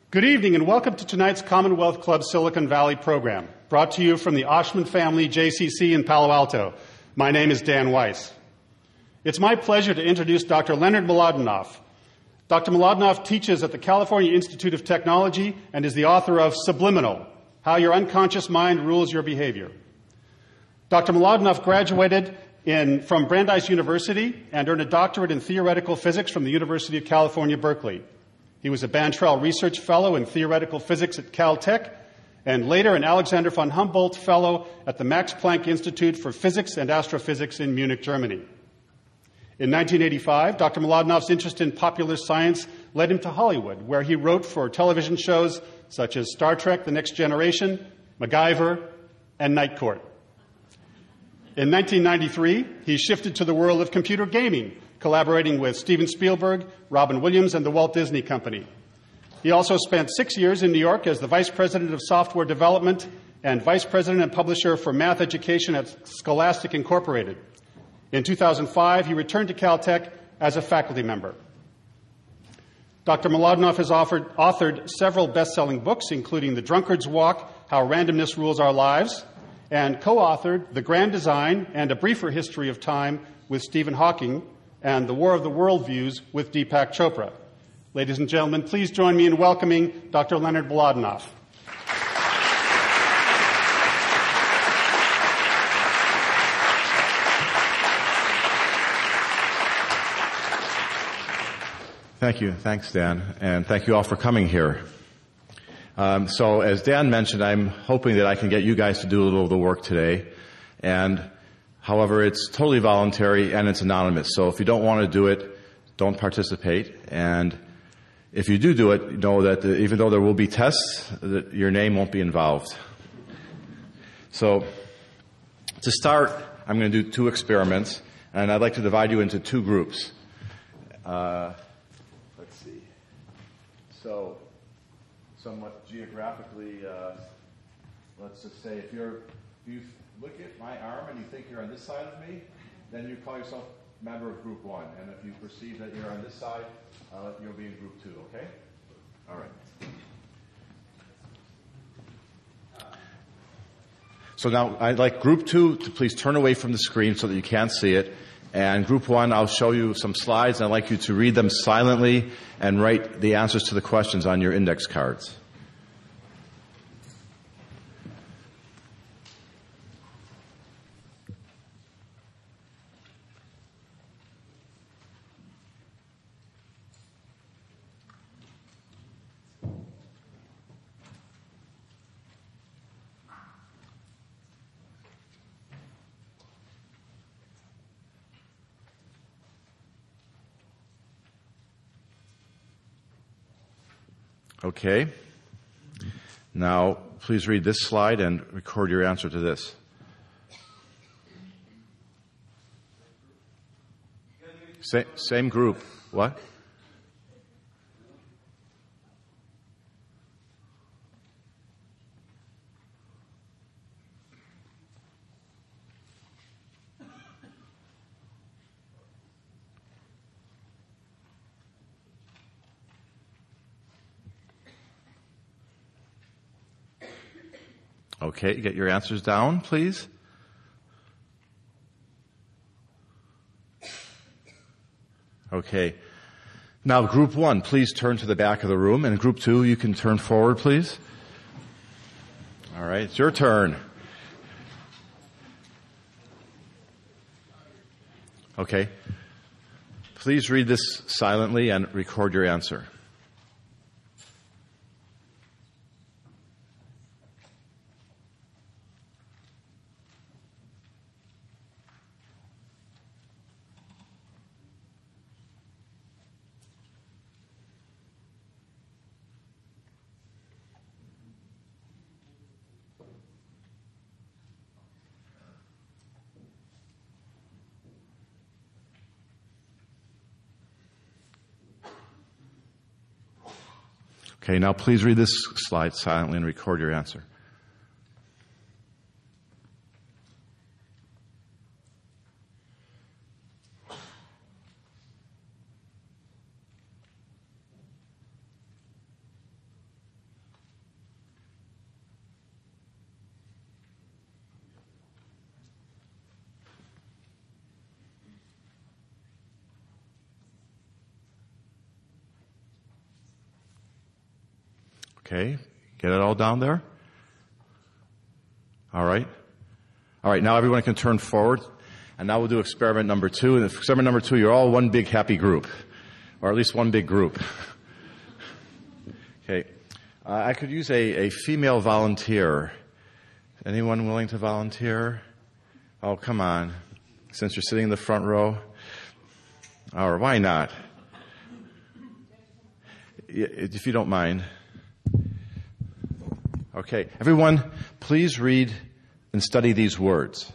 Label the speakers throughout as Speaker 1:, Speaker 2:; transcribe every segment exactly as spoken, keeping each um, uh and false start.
Speaker 1: Good evening and welcome to tonight's Commonwealth Club Silicon Valley program, brought to you from the Oshman Family J C C in Palo Alto. My name is Dan Weiss. It's my pleasure to introduce Doctor Leonard Mlodinow. Doctor Mlodinow teaches at the California Institute of Technology and is the author of Subliminal: How Your Unconscious Mind Rules Your Behavior. Doctor Mlodinow graduated in, from Brandeis University and earned a doctorate in theoretical physics from the University of California, Berkeley. He was a Bantrell Research Fellow in Theoretical Physics at Caltech, and later an Alexander von Humboldt Fellow at the Max Planck Institute for Physics and Astrophysics in Munich, Germany. In nineteen eighty-five, Doctor Mlodinow's interest in popular science led him to Hollywood, where he wrote for television shows such as Star Trek: The Next Generation, MacGyver, and Night Court. In nineteen ninety-three, he shifted to the world of computer gaming, collaborating with Steven Spielberg, Robin Williams, and the Walt Disney Company. He also spent six years in New York as the Vice President of Software Development and Vice President and Publisher for Math Education at Scholastic Incorporated. In two thousand five, he returned to Caltech as a faculty member. Doctor Mlodinow has offered, authored several best-selling books, including The Drunkard's Walk: How Randomness Rules Our Lives, and co-authored The Grand Design and A Briefer History of Time with Stephen Hawking, and The War of the Worldviews with Deepak Chopra. Ladies and gentlemen, please join me in welcoming Doctor Leonard Mlodinow.
Speaker 2: Thank you. Thanks, Dan. And thank you all for coming here. Um, so as Dan mentioned, I'm hoping that I can get you guys to do a little of the work today. And however, it's totally voluntary and it's anonymous. So if you don't want to do it, don't participate. And if you do do it, know that the, even though there will be tests, that your name won't be involved. So to start, I'm going to do two experiments, and I'd like to divide you into two groups. Uh, let's see. So somewhat geographically, uh, let's just say if you're if you look at my arm and you think you're on this side of me, then you call yourself a member of group one. And if you perceive that you're on this side, uh, you'll be in group two, okay? All right. So now I'd like group two to please turn away from the screen so that you can't see it. And group one, I'll show you some slides, and I'd like you to read them silently and write the answers to the questions on your index cards. Okay. Now, please read this slide and record your answer to this. Sa- same group. What? Okay, get your answers down, please. Okay. Now, group one, please turn to the back of the room. And group two, you can turn forward, please. All right, it's your turn. Okay. Please read this silently and record your answer. Okay, now please read this slide silently and record your answer. Okay, get it all down there? All right. All right, now everyone can turn forward. And now we'll do experiment number two. And experiment number two, you're all one big happy group. Or at least one big group. Okay. Uh, I could use a, a female volunteer. Anyone willing to volunteer? Oh, come on. Since you're sitting in the front row. Or why not? If you don't mind. Okay. Everyone, please read and study these words.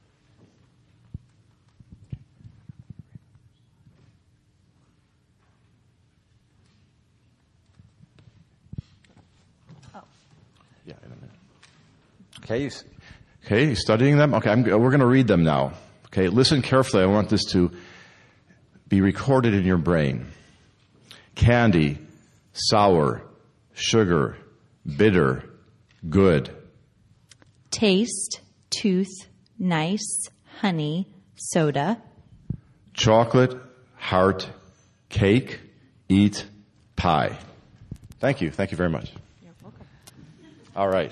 Speaker 2: Yeah, in a minute. Okay, okay, studying them. Okay, I'm, we're going to read them now. Okay, listen carefully. I want this to be recorded in your brain. Candy, sour, sugar, bitter, good.
Speaker 3: Taste, tooth, nice, honey, soda.
Speaker 2: Chocolate, heart, cake, eat, pie. Thank you. Thank you very much.
Speaker 3: You're welcome.
Speaker 2: All right.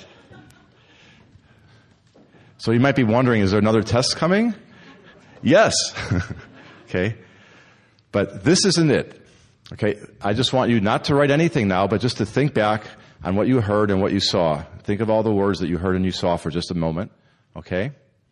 Speaker 2: So you might be wondering, is there another test coming? Yes. Okay. But this isn't it. Okay. I just want you not to write anything now, but just to think back on what you heard and what you saw. Think of all the words that you heard and you saw for just a moment. Okay?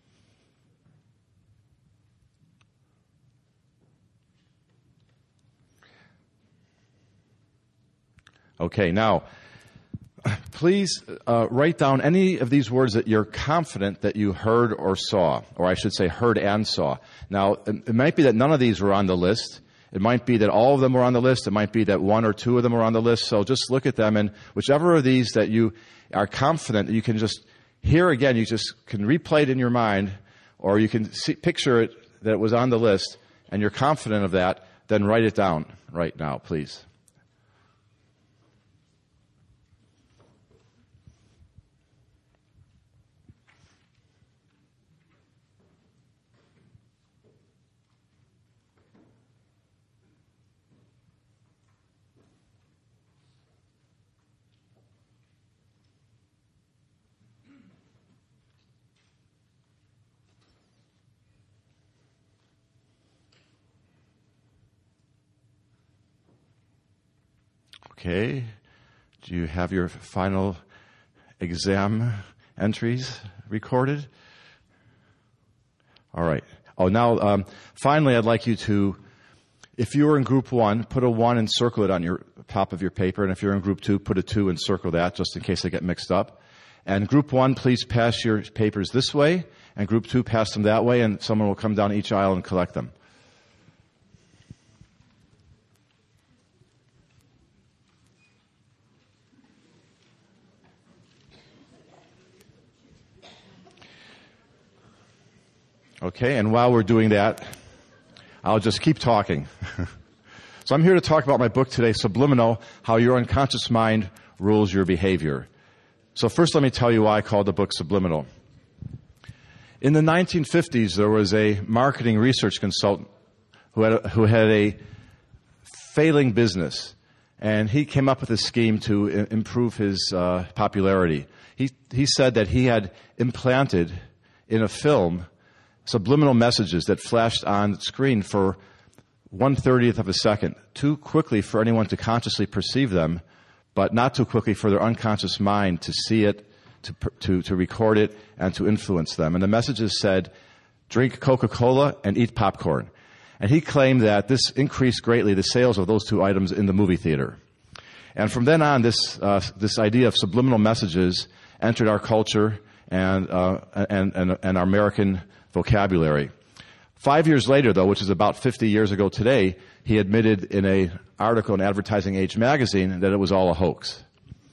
Speaker 2: Okay, now, please uh, write down any of these words that you're confident that you heard or saw, or I should say heard and saw. Now, it, it might be that none of these were on the list. It might be that all of them were on the list. It might be that one or two of them were on the list. So just look at them, and whichever of these that you are confident that you can just hear again, you just can replay it in your mind, or you can see, picture it that it was on the list, and you're confident of that, then write it down right now, please. Okay. Do you have your final exam entries recorded? All right. Oh, now, um, finally, I'd like you to, if you were in group one, put a one and circle it on your top of your paper. And if you're in group two, put a two and circle that, just in case they get mixed up. And group one, please pass your papers this way. And group two, pass them that way. And someone will come down each aisle and collect them. Okay, and while we're doing that, I'll just keep talking. So I'm here to talk about my book today, Subliminal, How Your Unconscious Mind Rules Your Behavior. So first let me tell you why I called the book Subliminal. In the nineteen fifties, there was a marketing research consultant who had a, who had a failing business, and he came up with a scheme to I- improve his uh, popularity. He, he said that he had implanted in a film subliminal messages that flashed on screen for one thirtieth of a second, too quickly for anyone to consciously perceive them, but not too quickly for their unconscious mind to see it, to, to, to record it, and to influence them. And the messages said, drink Coca-Cola and eat popcorn. And he claimed that this increased greatly the sales of those two items in the movie theater. And from then on, this, uh, this idea of subliminal messages entered our culture and, uh, and, and, and our American vocabulary. Five years later, though, which is about fifty years ago today, he admitted in an article in Advertising Age magazine that it was all a hoax.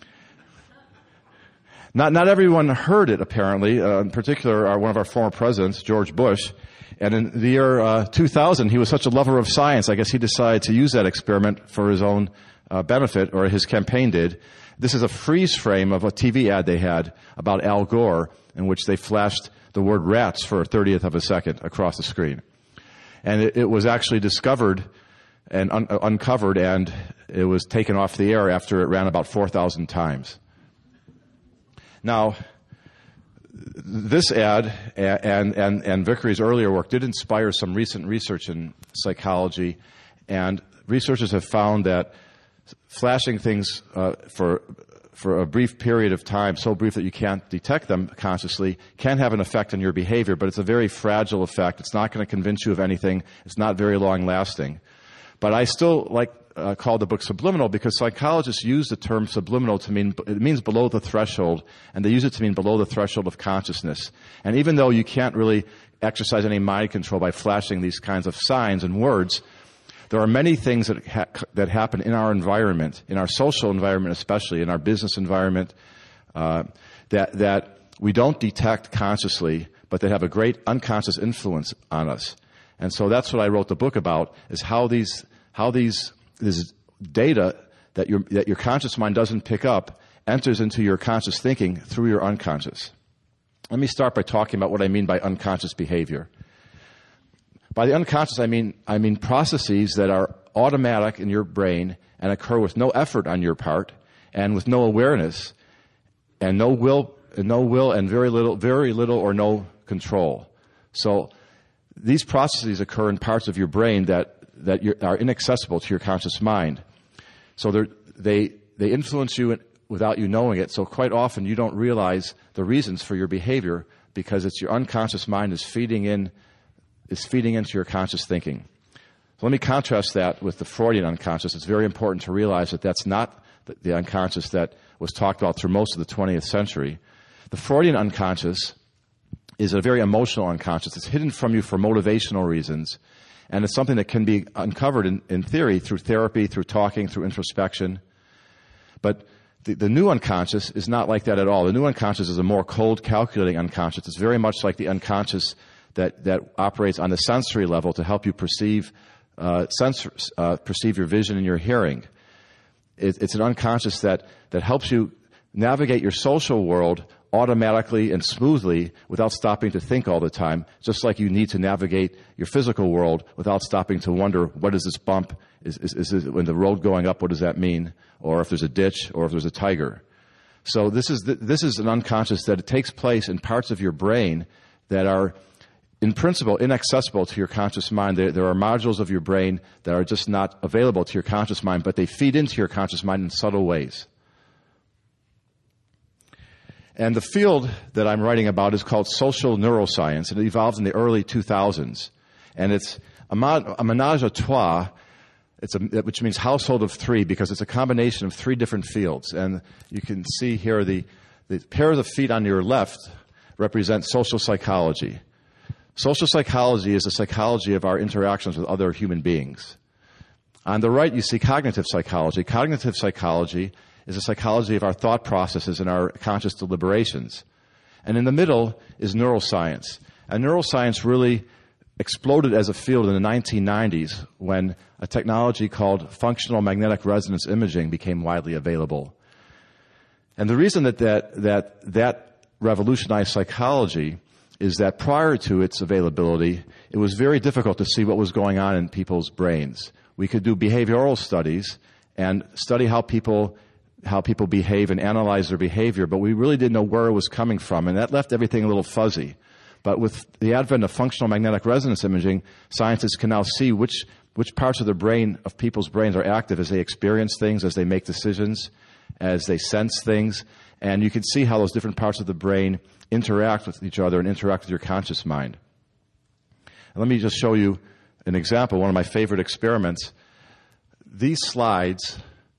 Speaker 2: Not, not everyone heard it, apparently. Uh, in particular, our, one of our former presidents, George Bush. And in the year uh, two thousand, he was such a lover of science, I guess he decided to use that experiment for his own uh, benefit, or his campaign did. This is a freeze frame of a T V ad they had about Al Gore, in which they flashed the word rats for a thirtieth of a second across the screen. And it, it was actually discovered and un- uncovered and it was taken off the air after it ran about four thousand times. Now, this ad and, and, and Vickery's earlier work did inspire some recent research in psychology, and researchers have found that flashing things uh, for for a brief period of time, so brief that you can't detect them consciously, can have an effect on your behavior, but it's a very fragile effect. It's not going to convince you of anything. It's not very long-lasting. But I still like uh, call the book subliminal because psychologists use the term subliminal to mean, it means below the threshold, and they use it to mean below the threshold of consciousness. And even though you can't really exercise any mind control by flashing these kinds of signs and words, there are many things that ha- that happen in our environment, in our social environment especially, in our business environment, uh, that that we don't detect consciously, but that have a great unconscious influence on us. And so that's what I wrote the book about: is how these how these this data that your that your conscious mind doesn't pick up enters into your conscious thinking through your unconscious. Let me start by talking about what I mean by unconscious behavior. By the unconscious, I mean I mean processes that are automatic in your brain and occur with no effort on your part and with no awareness and no will, and no will, and very little, very little or no control. So these processes occur in parts of your brain that that you're, are inaccessible to your conscious mind. So they they influence you without you knowing it. So quite often you don't realize the reasons for your behavior because it's your unconscious mind is feeding in. is feeding into your conscious thinking. So let me contrast that with the Freudian unconscious. It's very important to realize that that's not the, the unconscious that was talked about through most of the twentieth century. The Freudian unconscious is a very emotional unconscious. It's hidden from you for motivational reasons, and it's something that can be uncovered in, in theory through therapy, through talking, through introspection. But the, the new unconscious is not like that at all. The new unconscious is a more cold, calculating unconscious. It's very much like the unconscious that, that operates on the sensory level to help you perceive uh, sensors, uh, perceive your vision and your hearing. It, it's an unconscious that, that helps you navigate your social world automatically and smoothly without stopping to think all the time, just like you need to navigate your physical world without stopping to wonder, what is this bump? Is, is, is it, when the road going up, what does that mean? Or if there's a ditch, or if there's a tiger. So this is the, this is an unconscious that it takes place in parts of your brain that are, in principle, inaccessible to your conscious mind. There, there are modules of your brain that are just not available to your conscious mind, but they feed into your conscious mind in subtle ways. And the field that I'm writing about is called social neuroscience, and it evolved in the early two thousands. And it's a, mon- a menage a trois, it's a, which means household of three, because it's a combination of three different fields. And you can see here the, the pairs of feet on your left represent social psychology. Social psychology is the psychology of our interactions with other human beings. On the right, you see cognitive psychology. Cognitive psychology is a psychology of our thought processes and our conscious deliberations. And in the middle is neuroscience. And neuroscience really exploded as a field in the nineteen nineties when a technology called functional magnetic resonance imaging became widely available. And the reason that that, that, that revolutionized psychology is that prior to its availability, it was very difficult to see what was going on in people's brains. We could do behavioral studies and study how people how people behave and analyze their behavior, but we really didn't know where it was coming from, and that left everything a little fuzzy. But with the advent of functional magnetic resonance imaging, scientists can now see which which parts of the brain, of people's brains, are active as they experience things, as they make decisions, as they sense things, and you can see how those different parts of the brain interact with each other and interact with your conscious mind. And let me just show you an example, one of my favorite experiments. These slides,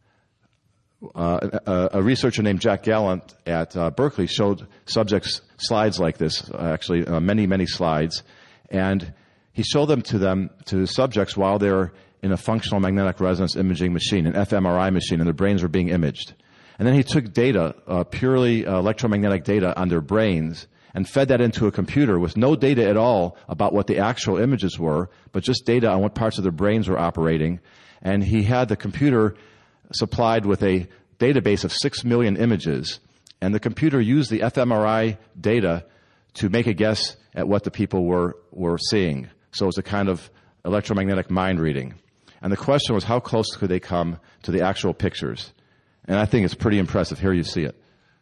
Speaker 2: uh, a, a researcher named Jack Gallant at uh, Berkeley showed subjects slides like this, uh, actually uh, many, many slides, and he showed them to them, to subjects while they're in a functional magnetic resonance imaging machine, an f M R I machine, and their brains were being imaged. And then he took data, uh, purely uh, electromagnetic data on their brains, and fed that into a computer with no data at all about what the actual images were, but just data on what parts of their brains were operating. And he had the computer supplied with a database of six million images, and the computer used the f M R I data to make a guess at what the people were, were seeing. So it was a kind of electromagnetic mind reading. And the question was, how close could they come to the actual pictures? And I think it's pretty impressive. Here you see it.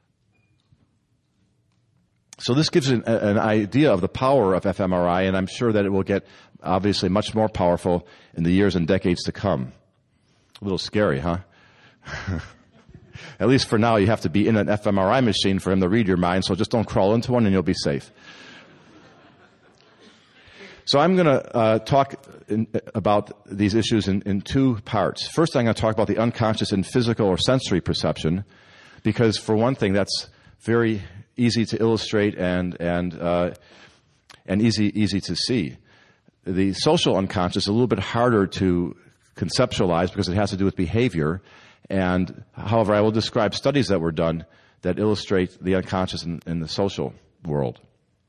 Speaker 2: So this gives an, an idea of the power of fMRI, and I'm sure that it will get obviously much more powerful in the years and decades to come. A little scary, huh? At least for now, you have to be in an fMRI machine for him to read your mind, so just don't crawl into one and you'll be safe. So I'm going to uh, talk in, about these issues in, in two parts. First, I'm going to talk about the unconscious in physical or sensory perception, because for one thing, that's very easy to illustrate and and uh, and easy easy to see. The social unconscious is a little bit harder to conceptualize because it has to do with behavior. And however, I will describe studies that were done that illustrate the unconscious in, in the social world.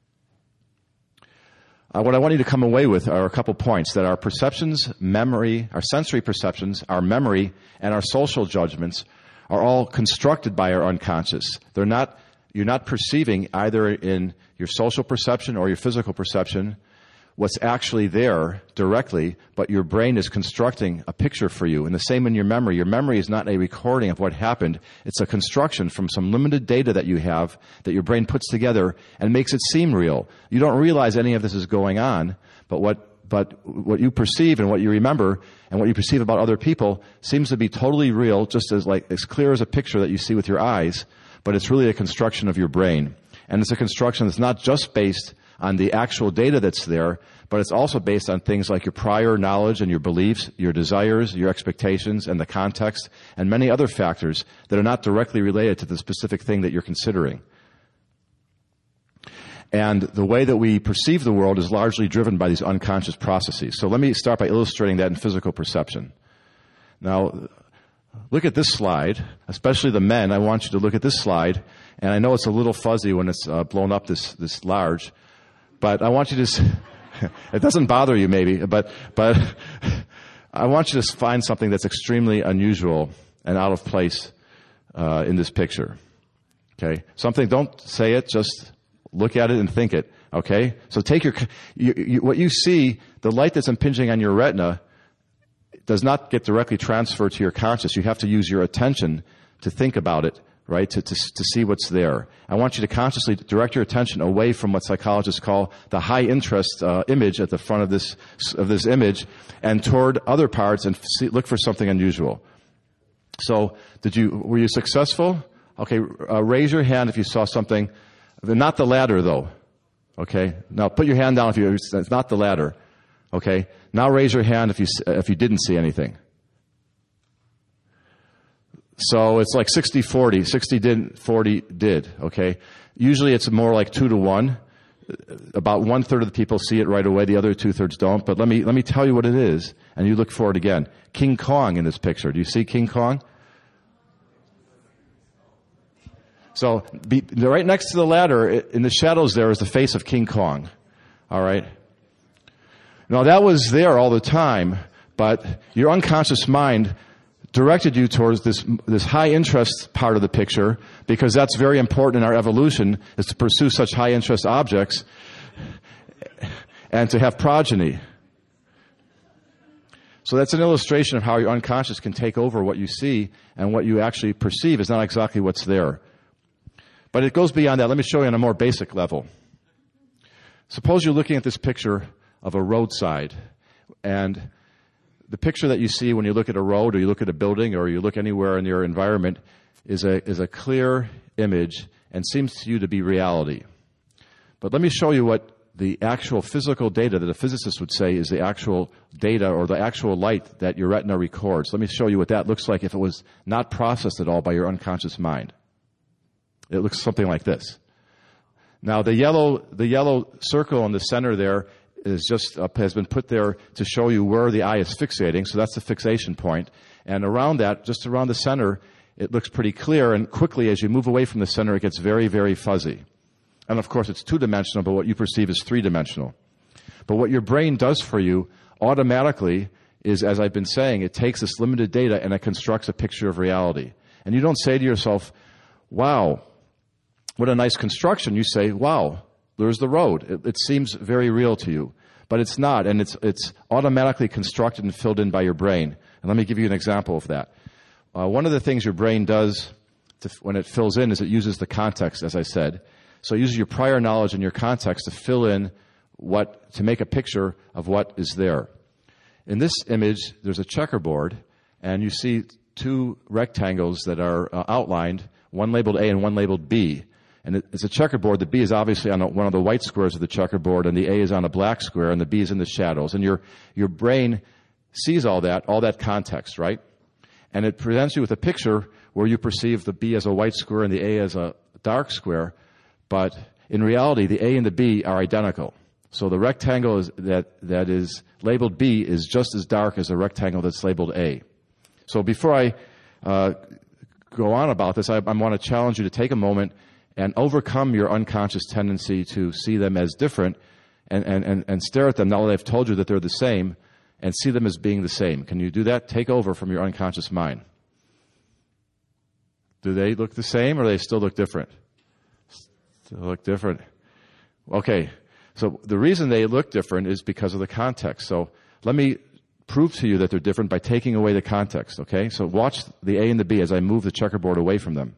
Speaker 2: Uh, what I want you to come away with are a couple points: that our perceptions, memory, our sensory perceptions, our memory, and our social judgments are all constructed by our unconscious. They're not, you're not perceiving either in your social perception or your physical perception what's actually there directly, but your brain is constructing a picture for you. And the same in your memory. Your memory is not a recording of what happened. It's a construction from some limited data that you have that your brain puts together and makes it seem real. You don't realize any of this is going on, but what but what you perceive and what you remember and what you perceive about other people seems to be totally real, just as like as clear as a picture that you see with your eyes, but it's really a construction of your brain. And it's a construction that's not just based on the actual data that's there, but it's also based on things like your prior knowledge and your beliefs, your desires, your expectations, and the context, and many other factors that are not directly related to the specific thing that you're considering. And the way that we perceive the world is largely driven by these unconscious processes. So let me start by illustrating that in physical perception. Now, look at this slide, especially the men. I want you to look at this slide, and I know it's a little fuzzy when it's uh, blown up this this large, but I want you to, it doesn't bother you maybe, but but I want you to find something that's extremely unusual and out of place uh, in this picture. Okay? Something, don't say it, just look at it and think it. Okay? So take your, you, you, what you see, the light that's impinging on your retina does not get directly transferred to your conscious. You have to use your attention to think about it, right, to, to, to see what's there. I want you to consciously direct your attention away from what psychologists call the high interest uh, image at the front of this of this image and toward other parts and see, look for something unusual. So did you, were you successful? Okay, uh, raise your hand if you saw something. Not the ladder, though. Okay? Now put your hand down if you, it's not the ladder. Okay? Now raise your hand if you if you didn't see anything. So it's like sixty forty. sixty didn't, forty did. Okay? Usually it's more like two to one. About one third of the people see it right away. The other two thirds don't. But let me let me tell you what it is, and you look for it again. King Kong in this picture. Do you see King Kong? So be, right next to the ladder, in the shadows there is the face of King Kong. All right? Now that was there all the time, but your unconscious mind directed you towards this this high interest part of the picture because that's very important in our evolution, is to pursue such high interest objects and to have progeny. So that's an illustration of how your unconscious can take over what you see, and what you actually perceive is not exactly what's there. But it goes beyond that. Let me show you on a more basic level. Suppose you're looking at this picture of a roadside, and the picture that you see when you look at a road or you look at a building or you look anywhere in your environment is a is a clear image and seems to you to be reality. But let me show you what the actual physical data that a physicist would say is the actual data or the actual light that your retina records. Let me show you what that looks like if it was not processed at all by your unconscious mind. It looks something like this. Now the yellow the yellow circle in the center there is just uh, has been put there to show you where the eye is fixating. So that's the fixation point. And around that, just around the center, it looks pretty clear. And quickly, as you move away from the center, it gets very, very fuzzy. And of course, it's two-dimensional, but what you perceive is three-dimensional. But what your brain does for you automatically is, as I've been saying, it takes this limited data and it constructs a picture of reality. And you don't say to yourself, wow, what a nice construction. You say, wow, there's the road. It, it seems very real to you. but it's not, and it's it's automatically constructed and filled in by your brain. And let me give you an example of that. Uh, one of the things your brain does to, when it fills in is it uses the context, as I said. So it uses your prior knowledge and your context to fill in what, to make a picture of what is there. In this image, there's a checkerboard, and you see two rectangles that are uh, outlined, one labeled A and one labeled B. And it, it's a checkerboard. The B is obviously on a, one of the white squares of the checkerboard, and the A is on a black square, and the B is in the shadows. And your your brain sees all that, all that context, right? And it presents you with a picture where you perceive the B as a white square and the A as a dark square, but in reality, the A and the B are identical. So the rectangle is, that, that is labeled B is just as dark as the rectangle that's labeled A. So before I uh, go on about this, I, I want to challenge you to take a moment and overcome your unconscious tendency to see them as different and, and, and, and stare at them now that I've told you that they're the same, and see them as being the same. Can you do that? Take over from your unconscious mind. Do they look the same, or do they still look different? Still look different. Okay, so the reason they look different is because of the context. So let me prove to you that they're different by taking away the context, okay? So watch the A and the B as I move the checkerboard away from them.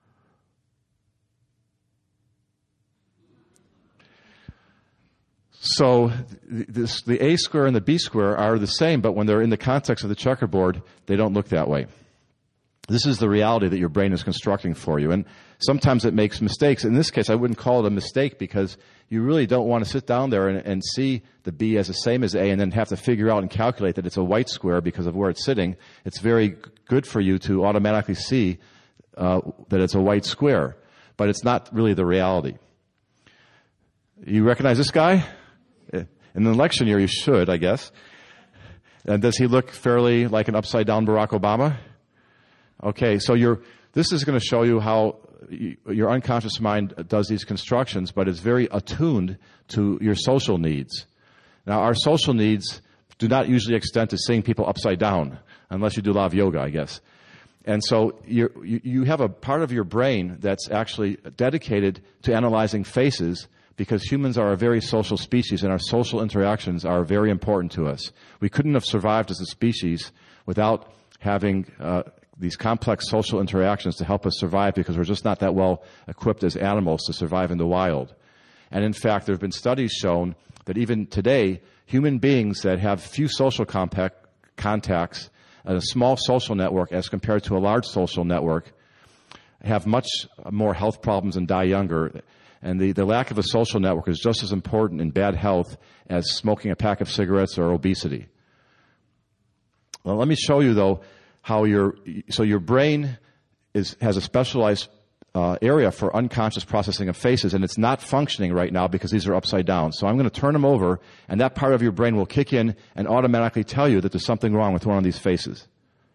Speaker 2: So this, the A square and the B square are the same, but when they're in the context of the checkerboard, they don't look that way. This is the reality that your brain is constructing for you. And sometimes it makes mistakes. In this case, I wouldn't call it a mistake because you really don't want to sit down there and, and see the B as the same as A and then have to figure out and calculate that it's a white square because of where it's sitting. It's very good for you to automatically see uh, that it's a white square, but it's not really the reality. You recognize this guy? In an election year, you should, I guess. And does he look fairly like an upside-down Barack Obama? Okay, so you're, this is going to show you how you, your unconscious mind does these constructions, but it's very attuned to your social needs. Now, our social needs do not usually extend to seeing people upside down, unless you do a lot of yoga, I guess. And so you're, you you have a part of your brain that's actually dedicated to analyzing faces, because humans are a very social species, and our social interactions are very important to us. We couldn't have survived as a species without having uh, these complex social interactions to help us survive, because we're just not that well equipped as animals to survive in the wild. And in fact, there have been studies shown that even today, human beings that have few social compact contacts and a small social network as compared to a large social network have much more health problems and die younger. And the, the lack of a social network is just as important in bad health as smoking a pack of cigarettes or obesity. Well, let me show you, though, how your so your brain is has a specialized uh, area for unconscious processing of faces, and it's not functioning right now because these are upside down. So I'm going to turn them over, and that part of your brain will kick in and automatically tell you that there's something wrong with one of these faces.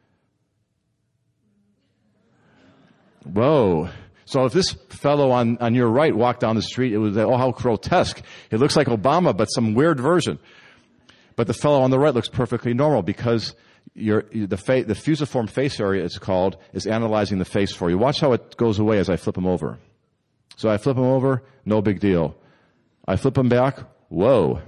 Speaker 2: Whoa. So if this fellow on, on your right walked down the street, it would say, oh, how grotesque. It looks like Obama, but some weird version. But the fellow on the right looks perfectly normal because your, the, fa- the fusiform face area, it's called, is analyzing the face for you. Watch how it goes away as I flip him over. So I flip him over, no big deal. I flip him back, whoa.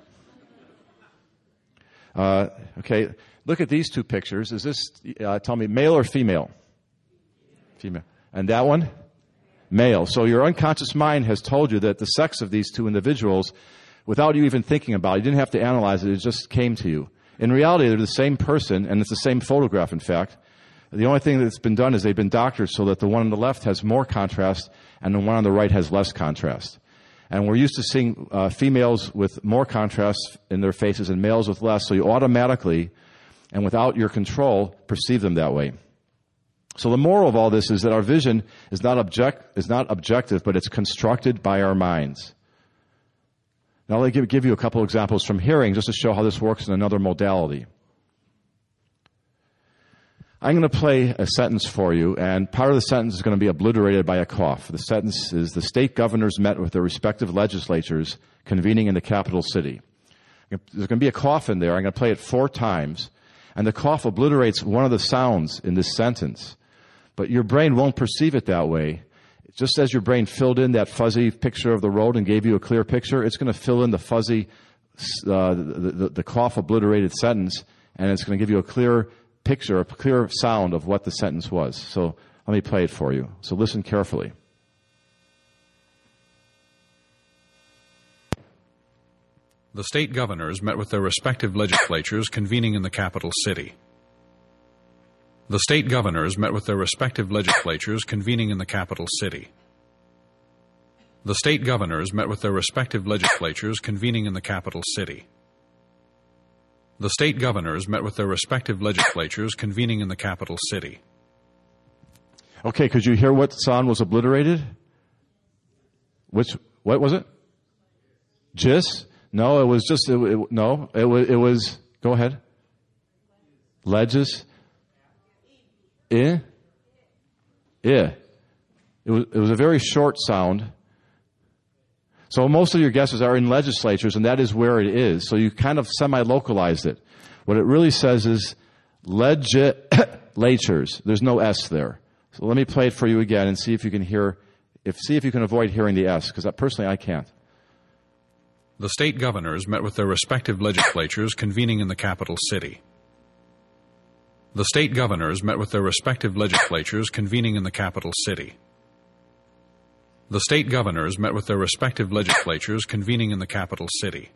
Speaker 2: Uh, okay, look at these two pictures. Is this, uh, tell me, male or female? Female. And that one? Male. So your unconscious mind has told you that the sex of these two individuals, without you even thinking about it, you didn't have to analyze it, it just came to you. In reality, they're the same person, and it's the same photograph, in fact. The only thing that's been done is they've been doctored so that the one on the left has more contrast and the one on the right has less contrast. And we're used to seeing uh, females with more contrast in their faces and males with less, so you automatically, and without your control, perceive them that way. So the moral of all this is that our vision is not object is not objective, but it's constructed by our minds. Now let me give, give you a couple examples from hearing just to show how this works in another modality. I'm going to play a sentence for you, and part of the sentence is going to be obliterated by a cough. The sentence is, the state governors met with their respective legislatures convening in the capital city. There's going to be a cough in there. I'm going to play it four times, and the cough obliterates one of the sounds in this sentence. But your brain won't perceive it that way. Just as your brain filled in that fuzzy picture of the road and gave you a clear picture, it's going to fill in the fuzzy uh, the, the, the cough obliterated sentence, and it's going to give you a clear picture, a clear sound of what the sentence was. So let me play it for you. So listen carefully.
Speaker 4: The state governors met with their respective legislatures convening in the capital city. The state governors met with their respective legislatures convening in the capital city. The state governors met with their respective legislatures convening in the capital city. The state governors met with their respective legislatures convening in the capital city.
Speaker 2: Okay, could you hear what sound was obliterated? Which, what was it? Jis? No, it was just, it, it, no, it was, it was, go ahead. Legis? Eh? Eh. It was, it was a very short sound. So most of your guesses are in legislatures, and that is where it is. So you kind of semi-localized it. What it really says is legislatures. There's no S there. So let me play it for you again and see if you can hear, if see if you can avoid hearing the S, because personally I can't.
Speaker 4: The state governors met with their respective legislatures convening in the capital city. The state governors met with their respective legislatures convening in the capital city. The state governors met with their respective legislatures convening in the capital city.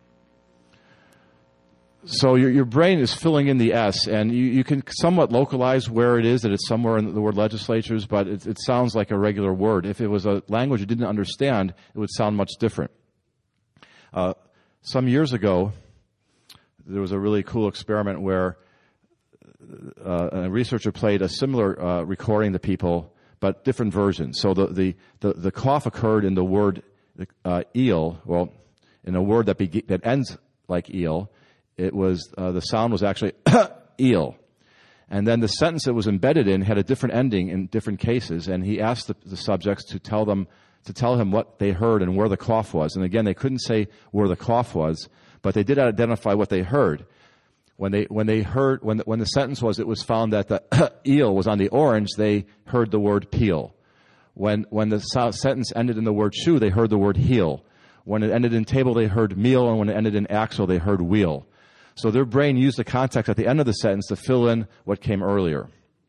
Speaker 2: So your, your brain is filling in the S, and you, you can somewhat localize where it is, that it's somewhere in the word legislatures, but it, it sounds like a regular word. If it was a language you didn't understand, it would sound much different. Uh, some years ago, there was a really cool experiment where uh, a researcher played a similar uh, recording to people, but different versions. So the the, the, the cough occurred in the word uh, eel, well, in a word that be, that ends like eel. It was uh, the sound was actually eel, and then the sentence it was embedded in had a different ending in different cases. And he asked the, the subjects to tell them. to tell him what they heard and where the cough was. And again, they couldn't say where the cough was, but they did identify what they heard. When they when they heard when the, when the sentence was, it was found that the eel was on the orange, they heard the word peel. When when the so- sentence ended in the word shoe, they heard the word heel. When it ended in table, they heard meal, and when it ended in axle, they heard wheel. So their brain used the context at the end of the sentence to fill in what came earlier.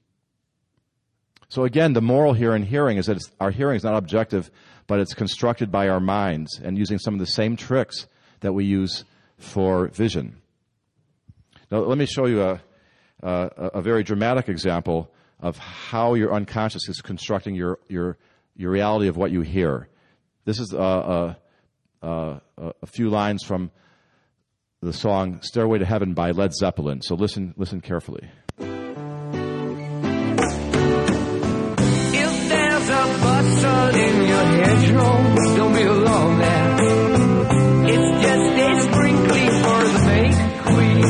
Speaker 2: So again, the moral here in hearing is that it's, our hearing is not objective, but it's constructed by our minds and using some of the same tricks that we use for vision. Now, let me show you a, a, a very dramatic example of how your unconscious is constructing your, your, your reality of what you hear. This is a, a, a, a few lines from the song Stairway to Heaven by Led Zeppelin. So listen, listen carefully.
Speaker 5: In your hedgerow, don't be alone there. It's just a sprinkling for the May Queen.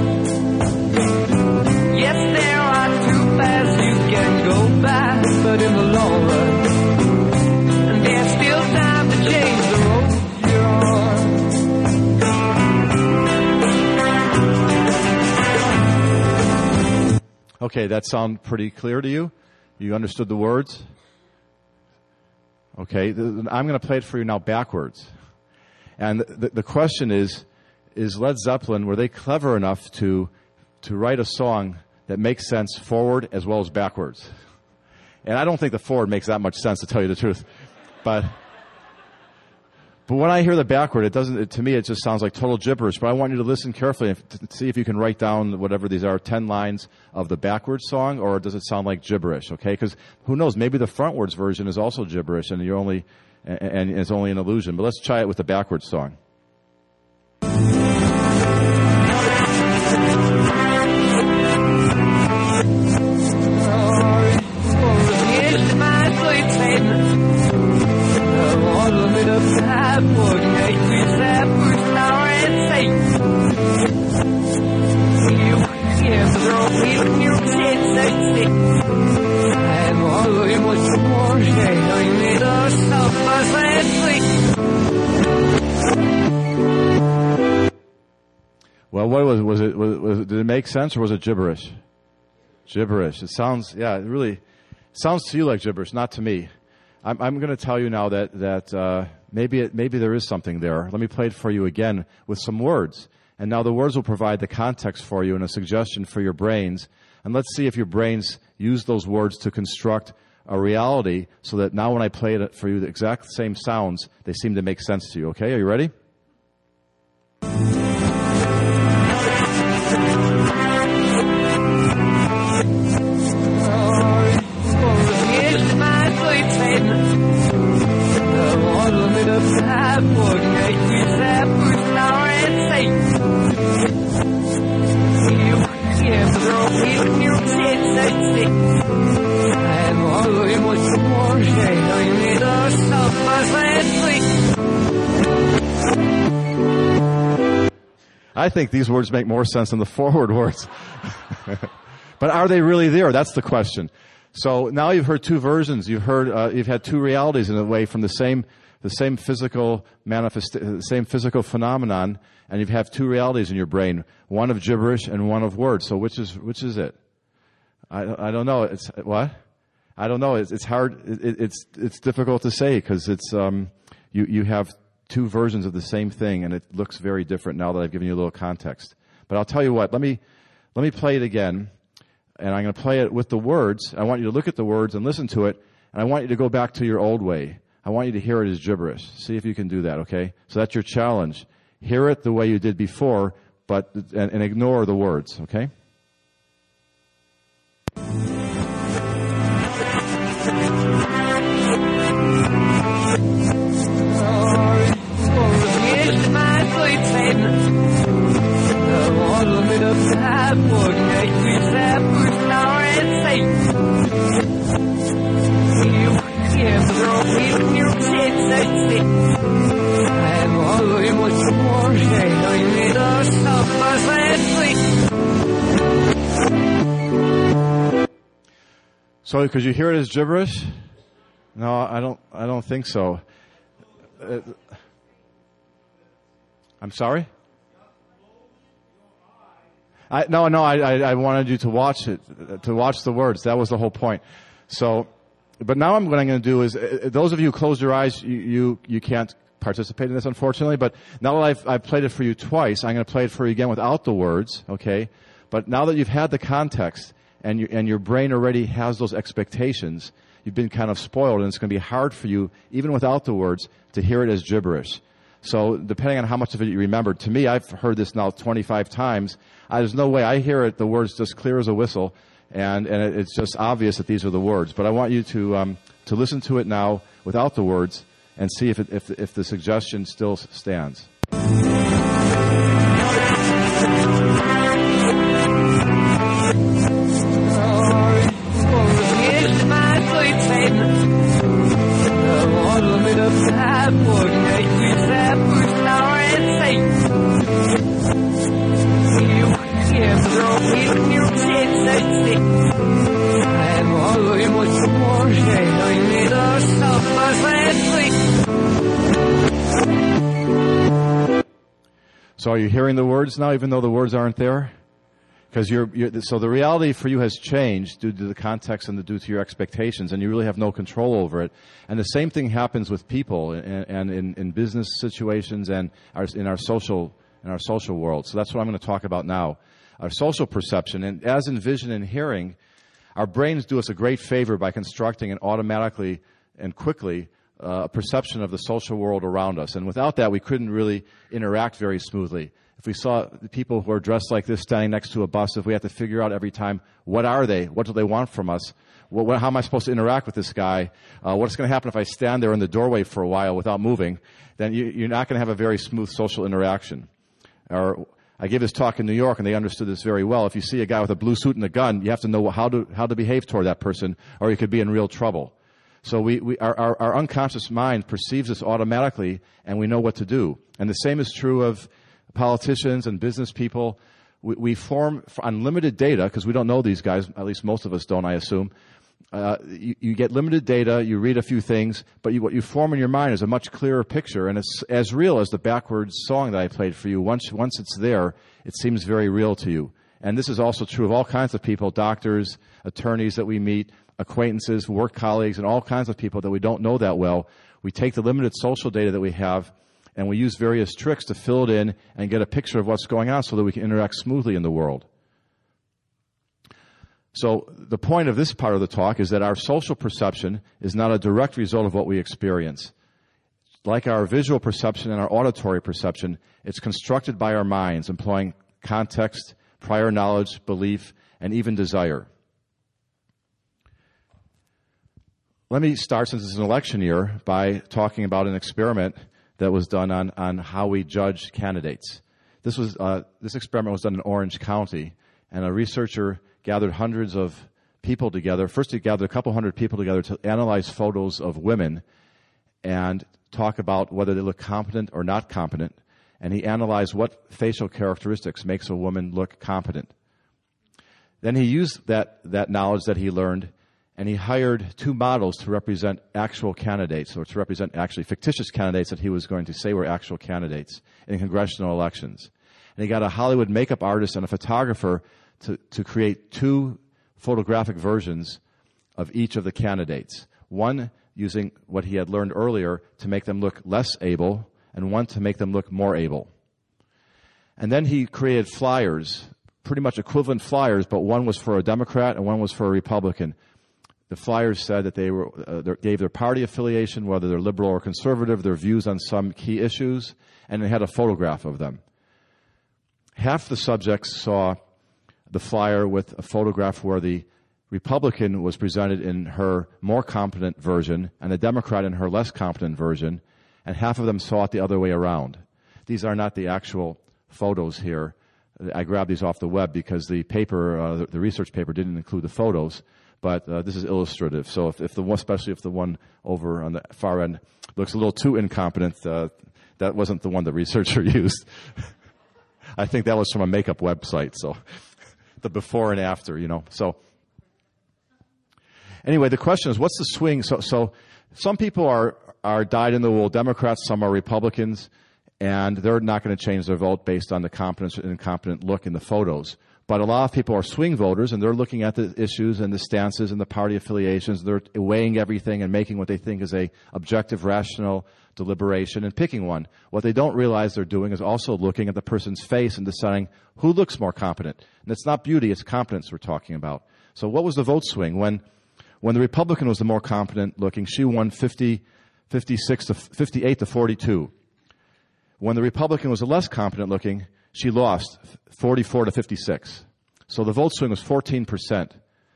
Speaker 5: Yes, there are two paths you can go by, but in the long run, and there's still time to change the road you're on.
Speaker 2: Okay, that sound pretty clear to you? You understood the words? Okay, I'm going to play it for you now backwards. And the, the question is, is Led Zeppelin, were they clever enough to to write a song that makes sense forward as well as backwards? And I don't think the forward makes that much sense, to tell you the truth. But but when I hear the backward, it doesn't. It, to me, it just sounds like total gibberish. But I want you to listen carefully and to see if you can write down whatever these are, ten lines of the backwards song, or does it sound like gibberish? Okay, because who knows? Maybe the frontwards version is also gibberish, and you're only and, and it's only an illusion. But let's try it with the backwards song. Well, what was was it? Was, was it? Did it make sense, or was it gibberish? Gibberish. It sounds, yeah, it really it sounds to you like gibberish, not to me. I'm, I'm going to tell you now that, that uh, maybe, it, maybe there is something there. Let me play it for you again with some words. And now the words will provide the context for you and a suggestion for your brains. And let's see if your brains use those words to construct a reality so that now when I play it for you, the exact same sounds, they seem to make sense to you. Okay, are you ready? I think these words make more sense than the forward words. But are they really there? That's the question. So now you've heard two versions. You've heard, uh, you've had two realities in a way from the same, the same physical manifest, the same physical phenomenon, and you have two realities in your brain, one of gibberish and one of words. So which is, which is it? I, I don't know. It's, what? I don't know. It's, it's hard. It, it's, it's difficult to say because it's, um, you, you have two versions of the same thing, and it looks very different now that I've given you a little context. But I'll tell you what, let me let me play it again, and I'm going to play it with the words. I want you to look at the words and listen to it, and I want you to go back to your old way. I want you to hear it as gibberish. See if you can do that, okay? So that's your challenge. Hear it the way you did before, but and, and ignore the words, okay? So, could you hear it as gibberish? No, I don't. I don't think so. Uh, I'm sorry. I, no, no. I, I, I wanted you to watch it, to watch the words. That was the whole point. So, but now I'm, what I'm going to do is, uh, those of you who closed your eyes, you, you you can't participate in this, unfortunately. But now that I've I've played it for you twice, I'm going to play it for you again without the words. Okay. But now that you've had the context, and you, and your brain already has those expectations, you've been kind of spoiled, and it's going to be hard for you, even without the words, to hear it as gibberish. So depending on how much of it you remember, to me, I've heard this now twenty-five times. I, there's no way. I hear it, the words just clear as a whistle, and, and it, it's just obvious that these are the words. But I want you to um, to listen to it now without the words and see if, it, if, if the suggestion still stands. So are you hearing the words now, even though the words aren't there? Because you're, you're, so the reality for you has changed due to the context and due to your expectations, and you really have no control over it. And the same thing happens with people and, and in, in business situations and our, in our social in our social world. So that's what I'm going to talk about now. Our social perception, and as in vision and hearing, our brains do us a great favor by constructing and automatically and quickly uh, a perception of the social world around us. And without that, we couldn't really interact very smoothly. If we saw people who are dressed like this standing next to a bus, if we had to figure out every time, what are they? What do they want from us? What, what, how am I supposed to interact with this guy? Uh, what's going to happen if I stand there in the doorway for a while without moving? Then you, you're not going to have a very smooth social interaction. Or I gave this talk in New York, and they understood this very well. If you see a guy with a blue suit and a gun, you have to know how to how to behave toward that person, or you could be in real trouble. So we, we our, our, our unconscious mind perceives this automatically, and we know what to do. And the same is true of politicians and business people. We, we form unlimited data, because we don't know these guys, at least most of us don't, I assume. Uh, you, you get limited data, you read a few things, but you, what you form in your mind is a much clearer picture, and it's as real as the backwards song that I played for you. Once, once it's there, it seems very real to you. And this is also true of all kinds of people, doctors, attorneys that we meet, acquaintances, work colleagues, and all kinds of people that we don't know that well. We take the limited social data that we have, and we use various tricks to fill it in and get a picture of what's going on so that we can interact smoothly in the world. So the point of this part of the talk is that our social perception is not a direct result of what we experience. Like our visual perception and our auditory perception, it's constructed by our minds, employing context, prior knowledge, belief, and even desire. Let me start, since it's an election year, by talking about an experiment that was done on, on how we judge candidates. This was uh, this experiment was done in Orange County, and a researcher gathered hundreds of people together. First, he gathered a couple hundred people together to analyze photos of women and talk about whether they look competent or not competent. And he analyzed what facial characteristics makes a woman look competent. Then he used that, that knowledge that he learned, and he hired two models to represent actual candidates, or to represent actually fictitious candidates that he was going to say were actual candidates in congressional elections. And he got a Hollywood makeup artist and a photographer to, to create two photographic versions of each of the candidates. One using what he had learned earlier to make them look less able, and one to make them look more able. And then he created flyers, pretty much equivalent flyers, but one was for a Democrat and one was for a Republican. The flyers said that they were uh, they gave their party affiliation, whether they're liberal or conservative, their views on some key issues, and it had a photograph of them. Half the subjects saw the flyer with a photograph where the Republican was presented in her more competent version and the Democrat in her less competent version, and half of them saw it the other way around. These are not the actual photos here. I grabbed these off the web because the paper, uh, the, the research paper, didn't include the photos, but uh, this is illustrative. So if, if the one, especially if the one over on the far end looks a little too incompetent, uh, that wasn't the one the researcher used. I think that was from a makeup website, so the before and after, you know. So anyway, the question is, what's the swing? So, so some people are, are dyed-in-the-wool Democrats, some are Republicans, and they're not going to change their vote based on the competence and incompetent look in the photos. But a lot of people are swing voters, and they're looking at the issues and the stances and the party affiliations. They're weighing everything and making what they think is a objective, rational deliberation and picking one. What they don't realize they're doing is also looking at the person's face and deciding who looks more competent. And it's not beauty, it's competence we're talking about. So what was the vote swing? When when the Republican was the more competent looking, she won fifty, fifty-six to fifty-eight to forty-two. When the Republican was the less competent looking, she lost forty-four to fifty-six. So the vote swing was fourteen percent.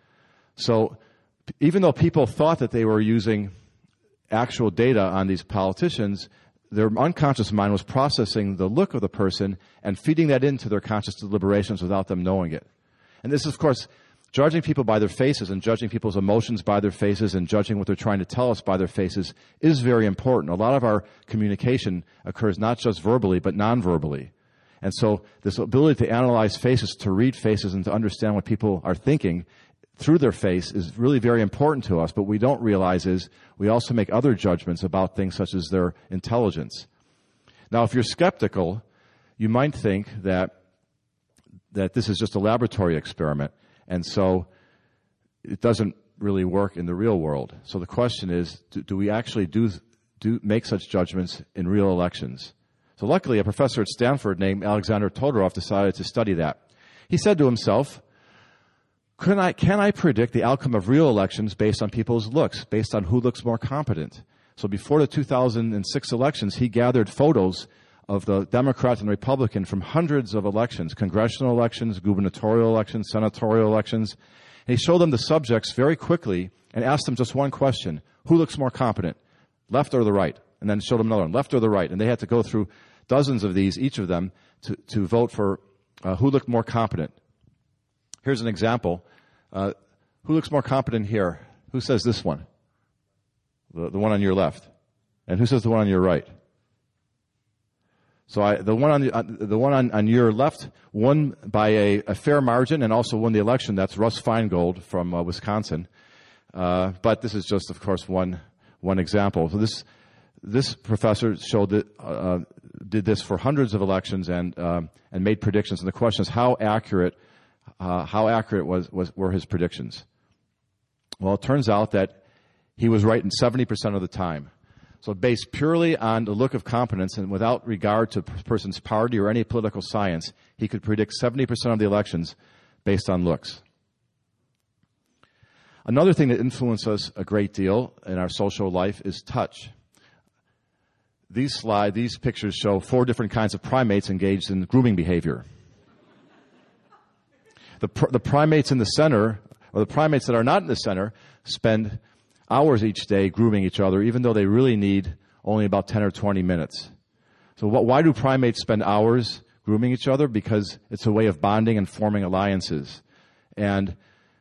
Speaker 2: So even though people thought that they were using actual data on these politicians, their unconscious mind was processing the look of the person and feeding that into their conscious deliberations without them knowing it. And this is, of course, judging people by their faces and judging people's emotions by their faces and judging what they're trying to tell us by their faces is very important. A lot of our communication occurs not just verbally, but non-verbally. And so this ability to analyze faces, to read faces, and to understand what people are thinking through their face is really very important to us. But what we don't realize is we also make other judgments about things such as their intelligence. Now, if you're skeptical, you might think that that this is just a laboratory experiment, and so it doesn't really work in the real world. So the question is, do, do we actually do do make such judgments in real elections? So luckily, a professor at Stanford named Alexander Todorov decided to study that. He said to himself, can I, can I predict the outcome of real elections based on people's looks, based on who looks more competent? So before the two thousand six elections, he gathered photos of the Democrat and Republican from hundreds of elections, congressional elections, gubernatorial elections, senatorial elections. And he showed them the subjects very quickly and asked them just one question: who looks more competent, left or the right? And then showed them another one, left or the right? And they had to go through dozens of these, each of them, to, to vote for uh, who looked more competent. Here's an example. Uh, who looks more competent here? Who says this one? The, the one on your left. And who says the one on your right? So I, the one on the, uh, the one on, on your left won by a, a fair margin and also won the election. That's Russ Feingold from uh, Wisconsin. Uh, but this is just, of course, one one example. So this this professor showed that uh, did this for hundreds of elections and uh, and made predictions. And the question is, how accurate uh, how accurate was, was were his predictions? Well, it turns out that he was right in seventy percent of the time. So based purely on the look of competence and without regard to a person's party or any political science, he could predict seventy percent of the elections based on looks. Another thing that influences us a great deal in our social life is touch. These slide, these pictures show four different kinds of primates engaged in grooming behavior. The, pr- the primates in the center, or the primates that are not in the center, spend hours each day grooming each other, even though they really need only about ten or twenty minutes. So what, why do primates spend hours grooming each other? Because it's a way of bonding and forming alliances. And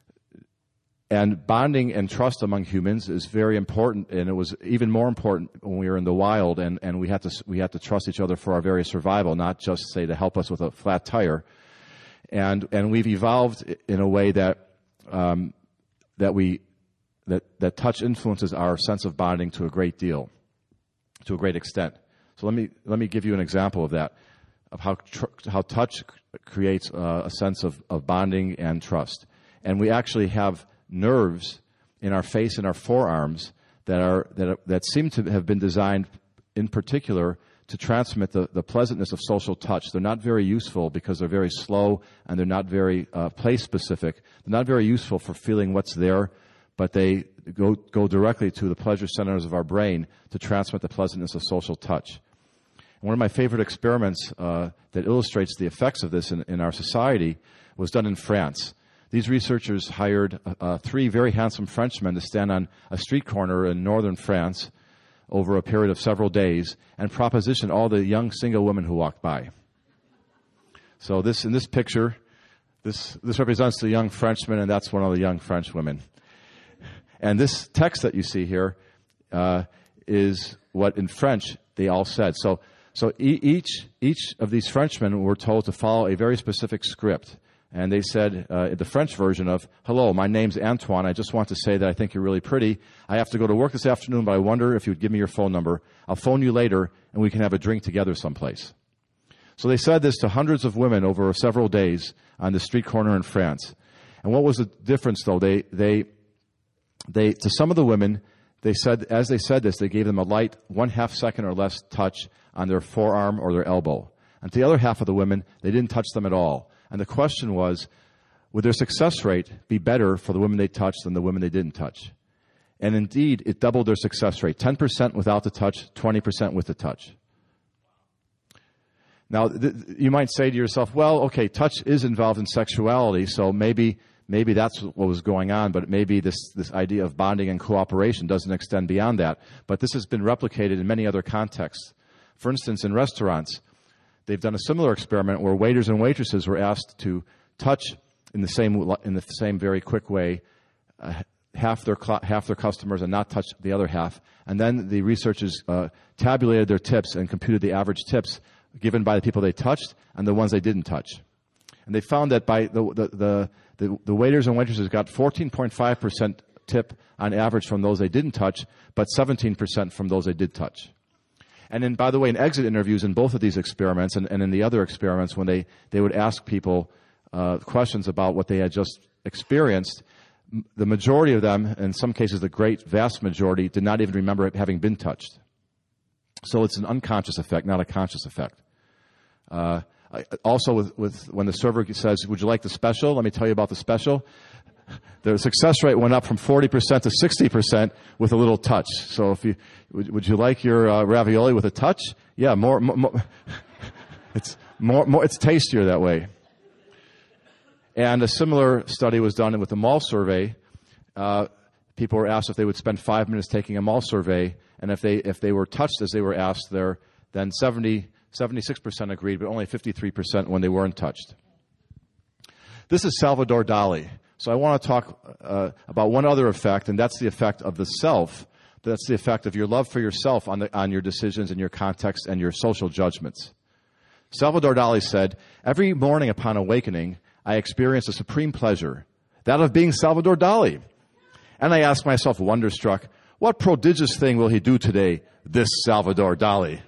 Speaker 2: And bonding and trust among humans is very important, and it was even more important when we were in the wild, and, and we had to we had to trust each other for our very survival, not just, say, to help us with a flat tire. And and we've evolved in a way that um, that we that that touch influences our sense of bonding to a great deal, to a great extent. So let me let me give you an example of that, of how tr- how touch creates uh, a sense of, of bonding and trust. And we actually have nerves in our face and our forearms that are that are, that seem to have been designed in particular to transmit the, the pleasantness of social touch. They're not very useful because they're very slow and they're not very uh, place specific. They're not very useful for feeling what's there, but they go go directly to the pleasure centers of our brain to transmit the pleasantness of social touch. And one of my favorite experiments uh, that illustrates the effects of this in, in our society was done in France. These researchers hired uh, three very handsome Frenchmen to stand on a street corner in northern France over a period of several days and proposition all the young single women who walked by. So this in this picture, this this represents the young Frenchman, and that's one of the young French women. And this text that you see here uh, is what in French they all said. So so e- each each of these Frenchmen were told to follow a very specific script. And they said, uh, the French version of, "Hello, my name's Antoine. I just want to say that I think you're really pretty. I have to go to work this afternoon, but I wonder if you would give me your phone number. I'll phone you later, and we can have a drink together someplace." So they said this to hundreds of women over several days on the street corner in France. And what was the difference, though? They, they, they, to some of the women, they said, as they said this, they gave them a light one half second or less touch on their forearm or their elbow. And to the other half of the women, they didn't touch them at all. And the question was, would their success rate be better for the women they touched than the women they didn't touch? And indeed, it doubled their success rate, ten percent without the touch, twenty percent with the touch. Now, th- you might say to yourself, well, okay, touch is involved in sexuality, so maybe maybe that's what was going on, but maybe this, this idea of bonding and cooperation doesn't extend beyond that. But this has been replicated in many other contexts. For instance, in restaurants, they've done a similar experiment where waiters and waitresses were asked to touch in the same in the same very quick way uh, half their cl- half their customers and not touch the other half. And then the researchers uh, tabulated their tips and computed the average tips given by the people they touched and the ones they didn't touch. And they found that by the the the, the, the waiters and waitresses got fourteen point five percent tip on average from those they didn't touch, but seventeen percent from those they did touch. And then, by the way, in exit interviews in both of these experiments and, and in the other experiments, when they, they would ask people uh, questions about what they had just experienced, m- the majority of them, in some cases the great vast majority, did not even remember having been touched. So it's an unconscious effect, not a conscious effect. Uh, I, also, with, with when the server says, "Would you like the special?" Let me tell you about the special. The success rate went up from forty percent to sixty percent with a little touch. So if you, would, would you like your uh, ravioli with a touch? Yeah, more, more, more it's more, more, it's tastier that way. And a similar study was done with the mall survey. Uh, people were asked if they would spend five minutes taking a mall survey, and if they, if they were touched as they were asked there, then seventy, seventy-six percent agreed, but only fifty-three percent when they weren't touched. This is Salvador Dali. So I want to talk uh, about one other effect, and that's the effect of the self. That's the effect of your love for yourself on, the, on your decisions and your context and your social judgments. Salvador Dali said, "Every morning upon awakening, I experience a supreme pleasure, that of being Salvador Dali. And I ask myself, wonderstruck, what prodigious thing will he do today, this Salvador Dali?"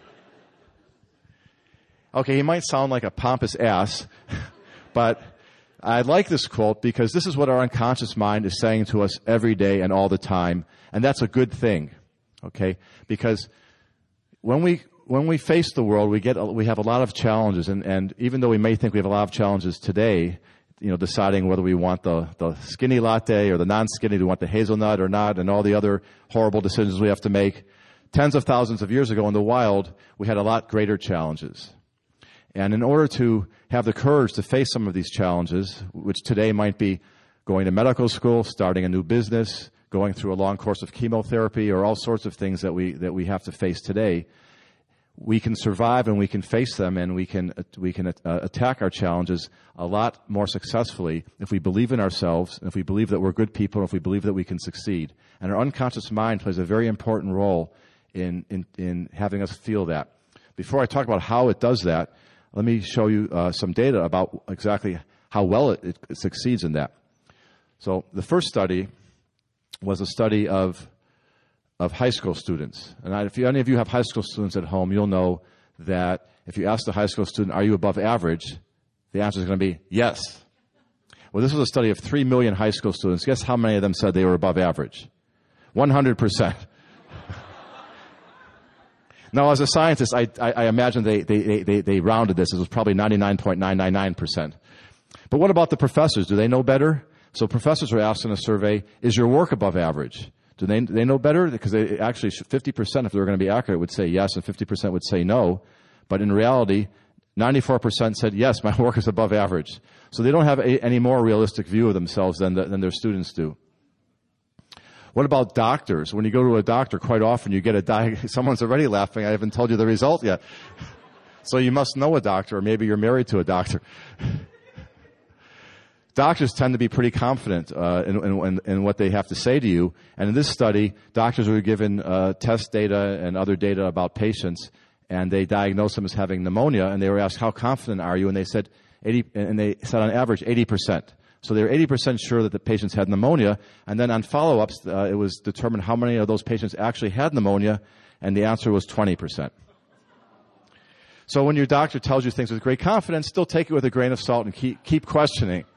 Speaker 2: Okay, he might sound like a pompous ass, but I like this quote because this is what our unconscious mind is saying to us every day and all the time, and that's a good thing, okay? Because when we when we face the world, we get we have a lot of challenges, and, and even though we may think we have a lot of challenges today, you know, deciding whether we want the, the skinny latte or the non-skinny, do we want the hazelnut or not, and all the other horrible decisions we have to make, tens of thousands of years ago in the wild, we had a lot greater challenges. And in order to have the courage to face some of these challenges, which today might be going to medical school, starting a new business, going through a long course of chemotherapy, or all sorts of things that we that we have to face today, we can survive and we can face them, and we can we can uh, attack our challenges a lot more successfully if we believe in ourselves, and if we believe that we're good people, and if we believe that we can succeed. And our unconscious mind plays a very important role in in, in having us feel that. Before I talk about how it does that, let me show you uh, some data about exactly how well it, it, it succeeds in that. So the first study was a study of of high school students. And I, if you, any of you have high school students at home, you'll know that if you ask the high school student, are you above average, the answer is going to be yes. Well, this was a study of three million high school students. Guess how many of them said they were above average? one hundred percent. Now, as a scientist, I, I, I imagine they, they, they, they rounded this. It was probably ninety-nine point nine nine nine percent. But what about the professors? Do they know better? So professors were asked in a survey, is your work above average? Do they, they know better? Because they actually, fifty percent, if they were going to be accurate, would say yes, and fifty percent would say no. But in reality, ninety-four percent said, yes, my work is above average. So they don't have a, any more realistic view of themselves than, the, than their students do. What about doctors? When you go to a doctor, quite often you get a diagnosis. Someone's already laughing. I haven't told you the result yet. So you must know a doctor, or maybe you're married to a doctor. Doctors tend to be pretty confident uh, in, in, in what they have to say to you. And in this study, doctors were given uh, test data and other data about patients, and they diagnosed them as having pneumonia. And they were asked, how confident are you? And they said, eighty, and they said on average, eighty percent. So they were eighty percent sure that the patients had pneumonia. And then on follow-ups, uh, it was determined how many of those patients actually had pneumonia, and the answer was twenty percent. So when your doctor tells you things with great confidence, still take it with a grain of salt and keep, keep questioning.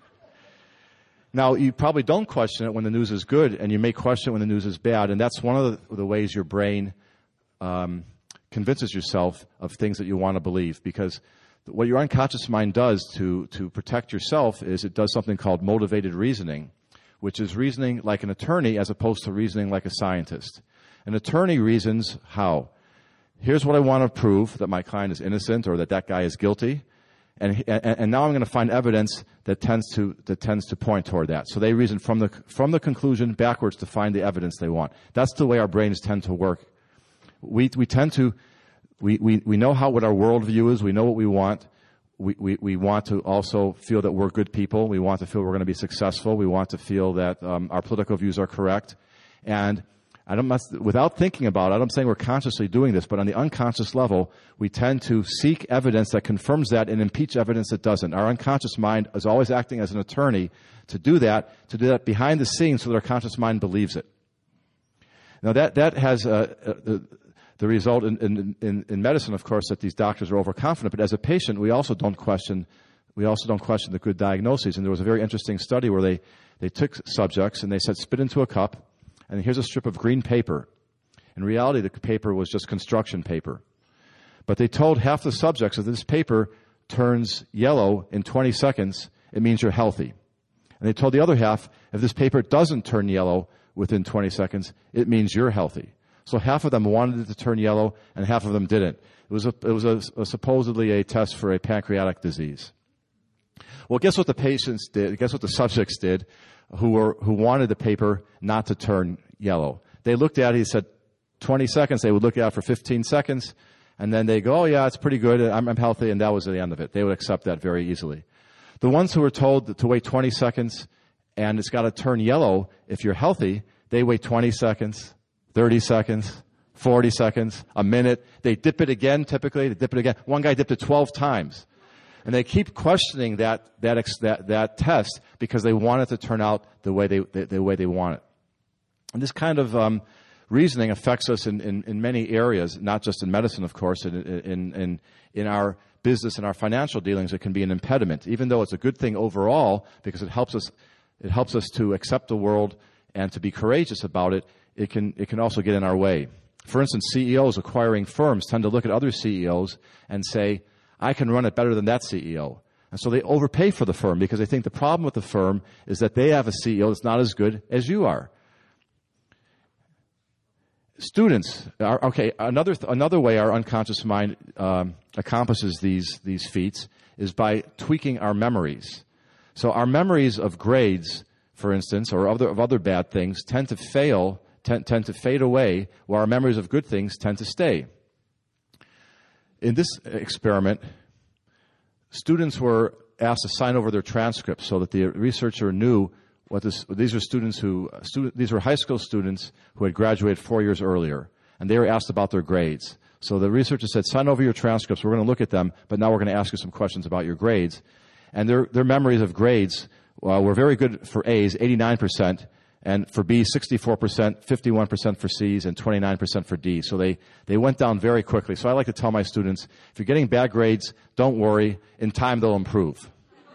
Speaker 2: Now, you probably don't question it when the news is good, and you may question it when the news is bad, and that's one of the, the ways your brain um, convinces yourself of things that you want to believe, because what your unconscious mind does to, to protect yourself is it does something called motivated reasoning, which is reasoning like an attorney as opposed to reasoning like a scientist. An attorney reasons how? Here's what I want to prove, that my client is innocent or that that guy is guilty. And, and, and now I'm going to find evidence that tends to that tends to point toward that. So they reason from the from the conclusion backwards to find the evidence they want. That's the way our brains tend to work. We we tend to we we, we know how what our worldview is. We know what we want. We, we we want to also feel that we're good people. We want to feel we're going to be successful. We want to feel that um, our political views are correct. And I don't, without thinking about it, I'm saying we're consciously doing this, but on the unconscious level, we tend to seek evidence that confirms that and impeach evidence that doesn't. Our unconscious mind is always acting as an attorney to do that, to do that behind the scenes so that our conscious mind believes it. Now that, that has uh, uh, the result in, in, in, in medicine, of course, that these doctors are overconfident, but as a patient, we also don't question, we also don't question the good diagnoses. And there was a very interesting study where they, they took subjects and they said, spit into a cup, and here's a strip of green paper. In reality, the paper was just construction paper. But they told half the subjects that this paper turns yellow in twenty seconds, it means you're healthy. And they told the other half, if this paper doesn't turn yellow within twenty seconds, it means you're healthy. So half of them wanted it to turn yellow, and half of them didn't. It was, a, it was a, a supposedly a test for a pancreatic disease. Well, guess what the patients did? Guess what the subjects did? Who were who wanted the paper not to turn yellow. They looked at it, he said twenty seconds, they would look at it for fifteen seconds, and then they go, oh yeah, it's pretty good, I'm, I'm healthy, and that was the end of it. They would accept that very easily. The ones who were told to wait twenty seconds, and it's got to turn yellow if you're healthy, they wait twenty seconds, thirty seconds, forty seconds, a minute. They dip it again, typically, they dip it again. One guy dipped it twelve times. And they keep questioning that that that, that test because they want it to turn out the way they the, the way they want it. And this kind of um, reasoning affects us in, in, in many areas, not just in medicine, of course, in in in, in our business and our financial dealings, it can be an impediment, even though it's a good thing overall because it helps us, it helps us to accept the world and to be courageous about it. It can, it can also get in our way. For instance, C E Os acquiring firms tend to look at other C E Os and say, I can run it better than that C E O. And so they overpay for the firm because they think the problem with the firm is that they have a C E O that's not as good as you are. Students, are, okay, another another way our unconscious mind um, accomplishes these, these feats is by tweaking our memories. So our memories of grades, for instance, or other, of other bad things tend to fail, tend, tend to fade away, while our memories of good things tend to stay. In this experiment, students were asked to sign over their transcripts so that the researcher knew what this, these are students who, student, these were high school students who had graduated four years earlier, and they were asked about their grades. So the researcher said, sign over your transcripts, we're going to look at them, but now we're going to ask you some questions about your grades. And their, their memories of grades uh, were very good for A's, eighty-nine percent, and for B's, sixty-four percent, fifty-one percent for C's, and twenty-nine percent for D. So they, they went down very quickly. So I like to tell my students, if you're getting bad grades, don't worry. In time, they'll improve.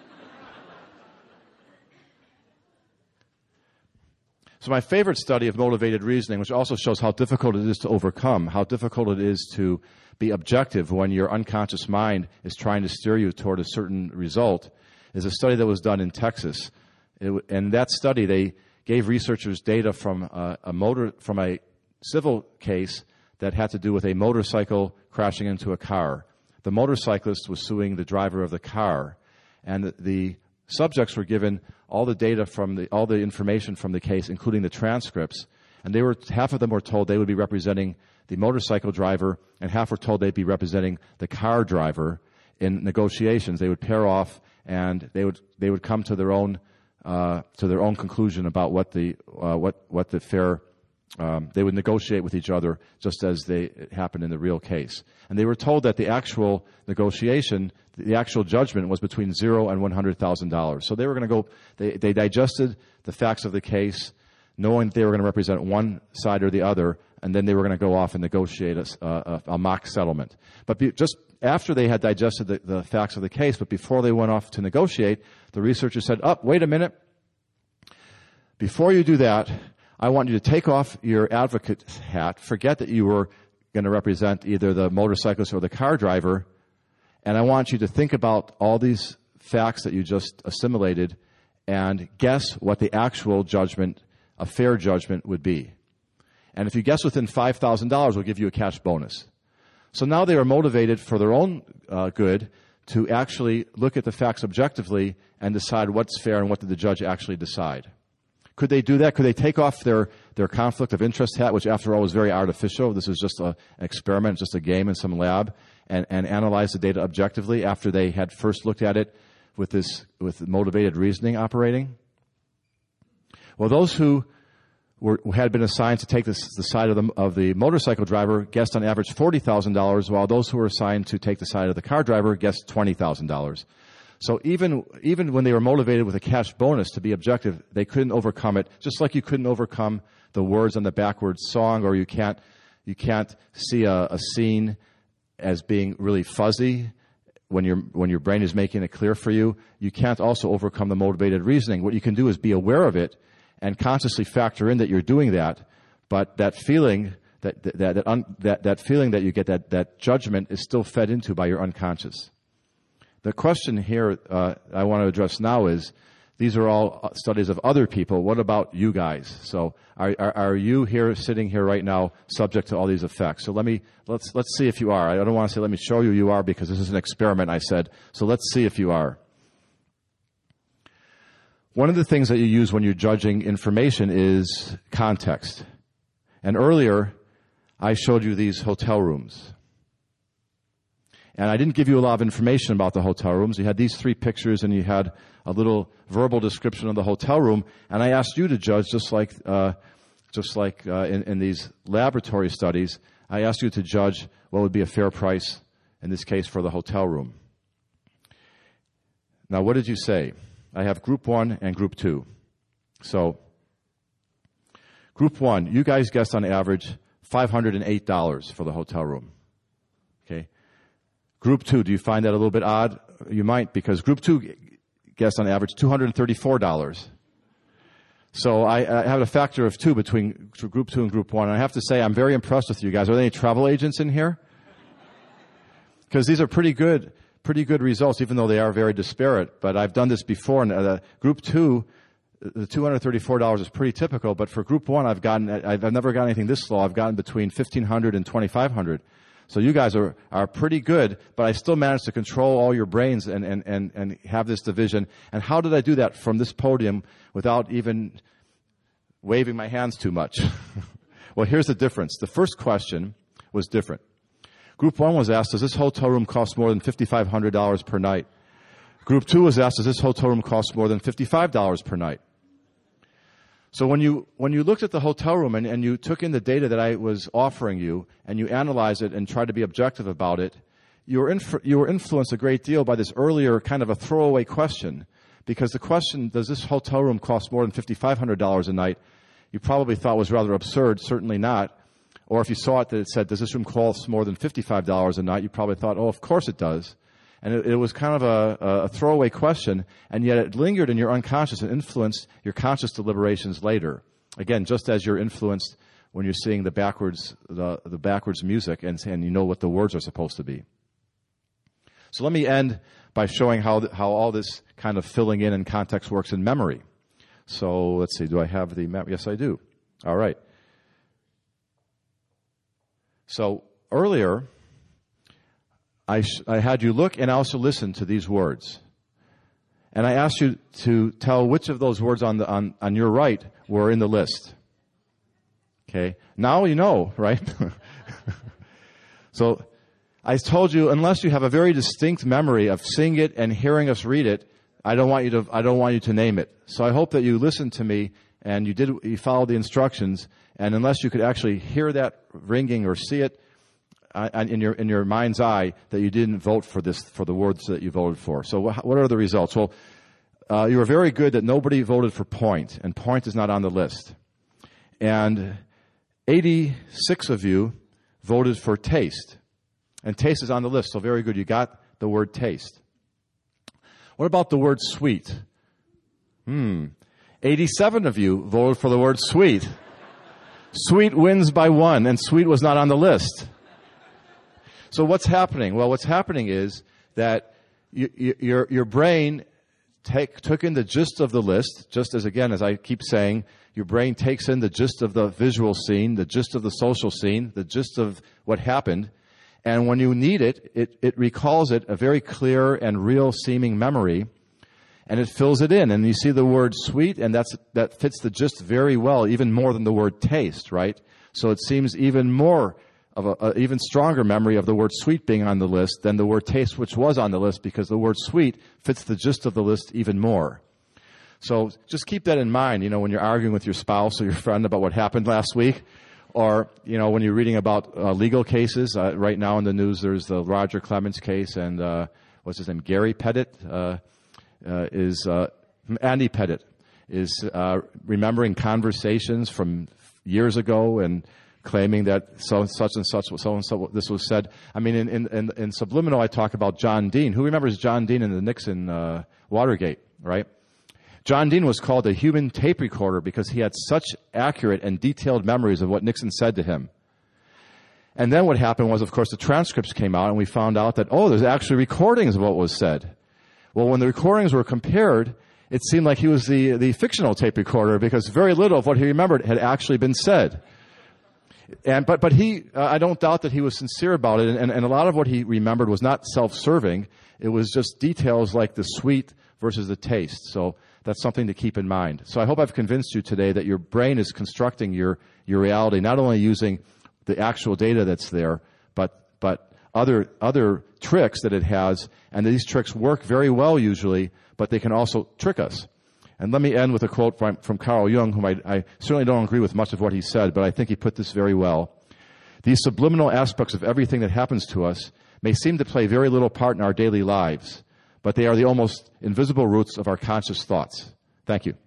Speaker 2: So my favorite study of motivated reasoning, which also shows how difficult it is to overcome, how difficult it is to be objective when your unconscious mind is trying to steer you toward a certain result, is a study that was done in Texas. It, in that study, they gave researchers data from a, a motor, from a civil case that had to do with a motorcycle crashing into a car. The motorcyclist was suing the driver of the car, and the, the subjects were given all the data from the, all the information from the case, including the transcripts, and they were, half of them were told they would be representing the motorcycle driver, and half were told they'd be representing the car driver. In negotiations, they would pair off, and they would, they would come to their own, uh, to their own conclusion about what the, uh, what, what the fair, um, they would negotiate with each other just as they, it happened in the real case. And they were told that the actual negotiation, the actual judgment was between zero and one hundred thousand dollars. So they were going to go, they, they digested the facts of the case, knowing that they were going to represent one side or the other, and then they were going to go off and negotiate a, a, a mock settlement. But be, just after they had digested the, the facts of the case, but before they went off to negotiate, the researcher said, oh, wait a minute. Before you do that, I want you to take off your advocate hat, forget that you were going to represent either the motorcyclist or the car driver, and I want you to think about all these facts that you just assimilated and guess what the actual judgment, a fair judgment, would be. And if you guess within five thousand dollars, we'll give you a cash bonus. So now they are motivated for their own uh, good to actually look at the facts objectively and decide what's fair and what did the judge actually decide. Could they do that? Could they take off their, their conflict of interest hat, which after all was very artificial? This is just a, an experiment, just a game in some lab, and, and analyze the data objectively after they had first looked at it with this, with motivated reasoning operating? Well, those who were, had been assigned to take this, the side of the, of the motorcycle driver guessed on average forty thousand dollars, while those who were assigned to take the side of the car driver guessed twenty thousand dollars. So even even when they were motivated with a cash bonus to be objective, they couldn't overcome it. Just like you couldn't overcome the words on the backwards song, or you can't you can't see a, a scene as being really fuzzy when your when your brain is making it clear for you. You can't also overcome the motivated reasoning. What you can do is be aware of it and consciously factor in that you're doing that. But that feeling that that that that, un, that, that feeling that you get, that that judgment, is still fed into by your unconscious. The question here uh, I want to address now is, these are all studies of other people. What about you guys? So are, are, are you here, sitting here right now, subject to all these effects? So let me, let's, let's see if you are. I don't want to say let me show you you are, because this is an experiment, I said. So let's see if you are. One of the things that you use when you're judging information is context. And earlier, I showed you these hotel rooms. And I didn't give you a lot of information about the hotel rooms. You had these three pictures, and you had a little verbal description of the hotel room. And I asked you to judge, just like uh, just like uh, in, in these laboratory studies. I asked you to judge what would be a fair price, in this case, for the hotel room. Now, what did you say? I have group one and group two. So, group one, you guys guessed on average five hundred eight dollars for the hotel room. Okay. Group two, do you find that a little bit odd? You might, because Group two gets on average two hundred thirty-four dollars. So I, I have a factor of two between Group two and Group one. And I have to say, I'm very impressed with you guys. Are there any travel agents in here? Because these are pretty good, pretty good results, even though they are very disparate. But I've done this before. And uh, Group two, the two hundred thirty-four dollars is pretty typical. But for Group one, I've gotten, I've never gotten anything this low. I've gotten between fifteen hundred dollars and twenty-five hundred dollars. So you guys are, are pretty good, but I still managed to control all your brains and, and, and, and have this division. And how did I do that from this podium without even waving my hands too much? Well, here's the difference. The first question was different. Group one was asked, does this hotel room cost more than five thousand five hundred dollars per night? Group two was asked, does this hotel room cost more than fifty-five dollars per night? So when you when you looked at the hotel room and, and you took in the data that I was offering you and you analyzed it and tried to be objective about it, you were inf- you were influenced a great deal by this earlier kind of a throwaway question, because the question, does this hotel room cost more than five thousand five hundred dollars a night, you probably thought was rather absurd, certainly not. Or if you saw it that it said, does this room cost more than fifty-five dollars a night, you probably thought, oh, of course it does. And it, it was kind of a, a throwaway question, and yet it lingered in your unconscious and influenced your conscious deliberations later. Again, just as you're influenced when you're seeing the backwards the, the backwards music and, and you know what the words are supposed to be. So let me end by showing how the, how all this kind of filling in and context works in memory. So let's see, do I have the map? Yes, I do. All right. So earlier, I, sh- I had you look and also listen to these words. And I asked you to tell which of those words on, the, on, on your right were in the list. Okay? Now you know, right? So I told you, unless you have a very distinct memory of seeing it and hearing us read it, I don't want you to, I don't want you to name it. So I hope that you listened to me and you did, you followed the instructions. And unless you could actually hear that ringing or see it, Uh, in your in your mind's eye, that you didn't vote for this for the words that you voted for. So wh- what are the results? Well, uh, you were very good that nobody voted for point, and point is not on the list. And eighty-six of you voted for taste, and taste is on the list. So very good, you got the word taste. What about the word sweet? Hmm. eighty-seven of you voted for the word sweet. Sweet wins by one, and sweet was not on the list. So what's happening? Well, what's happening is that you, you, your your brain take, took in the gist of the list, just as, again, as I keep saying, your brain takes in the gist of the visual scene, the gist of the social scene, the gist of what happened, and when you need it, it, it recalls it, a very clear and real-seeming memory, and it fills it in. And you see the word sweet, and that's that fits the gist very well, even more than the word taste, right? So it seems even more of a, a even stronger memory of the word sweet being on the list than the word taste, which was on the list, because the word sweet fits the gist of the list even more. So just keep that in mind, you know, when you're arguing with your spouse or your friend about what happened last week, or, you know, when you're reading about uh, legal cases. Uh, right now in the news, there's the Roger Clemens case, and uh, what's his name, Gary Pettit, uh, uh, is uh, Andy Pettit is uh, remembering conversations from years ago and claiming that so such and such, so and so this was said. I mean, in, in, in Subliminal, I talk about John Dean. Who remembers John Dean in the Nixon uh, Watergate, right? John Dean was called a human tape recorder because he had such accurate and detailed memories of what Nixon said to him. And then what happened was, of course, the transcripts came out, and we found out that, oh, there's actually recordings of what was said. Well, when the recordings were compared, it seemed like he was the, the fictional tape recorder, because very little of what he remembered had actually been said. And but but he, uh, I don't doubt that he was sincere about it, and, and a lot of what he remembered was not self-serving. It was just details like the sweet versus the taste. So that's something to keep in mind. So I hope I've convinced you today that your brain is constructing your, your reality, not only using the actual data that's there, but but other other tricks that it has, and these tricks work very well usually, but they can also trick us. And let me end with a quote from, from Carl Jung, whom I, I certainly don't agree with much of what he said, but I think he put this very well. These subliminal aspects of everything that happens to us may seem to play very little part in our daily lives, but they are the almost invisible roots of our conscious thoughts. Thank you.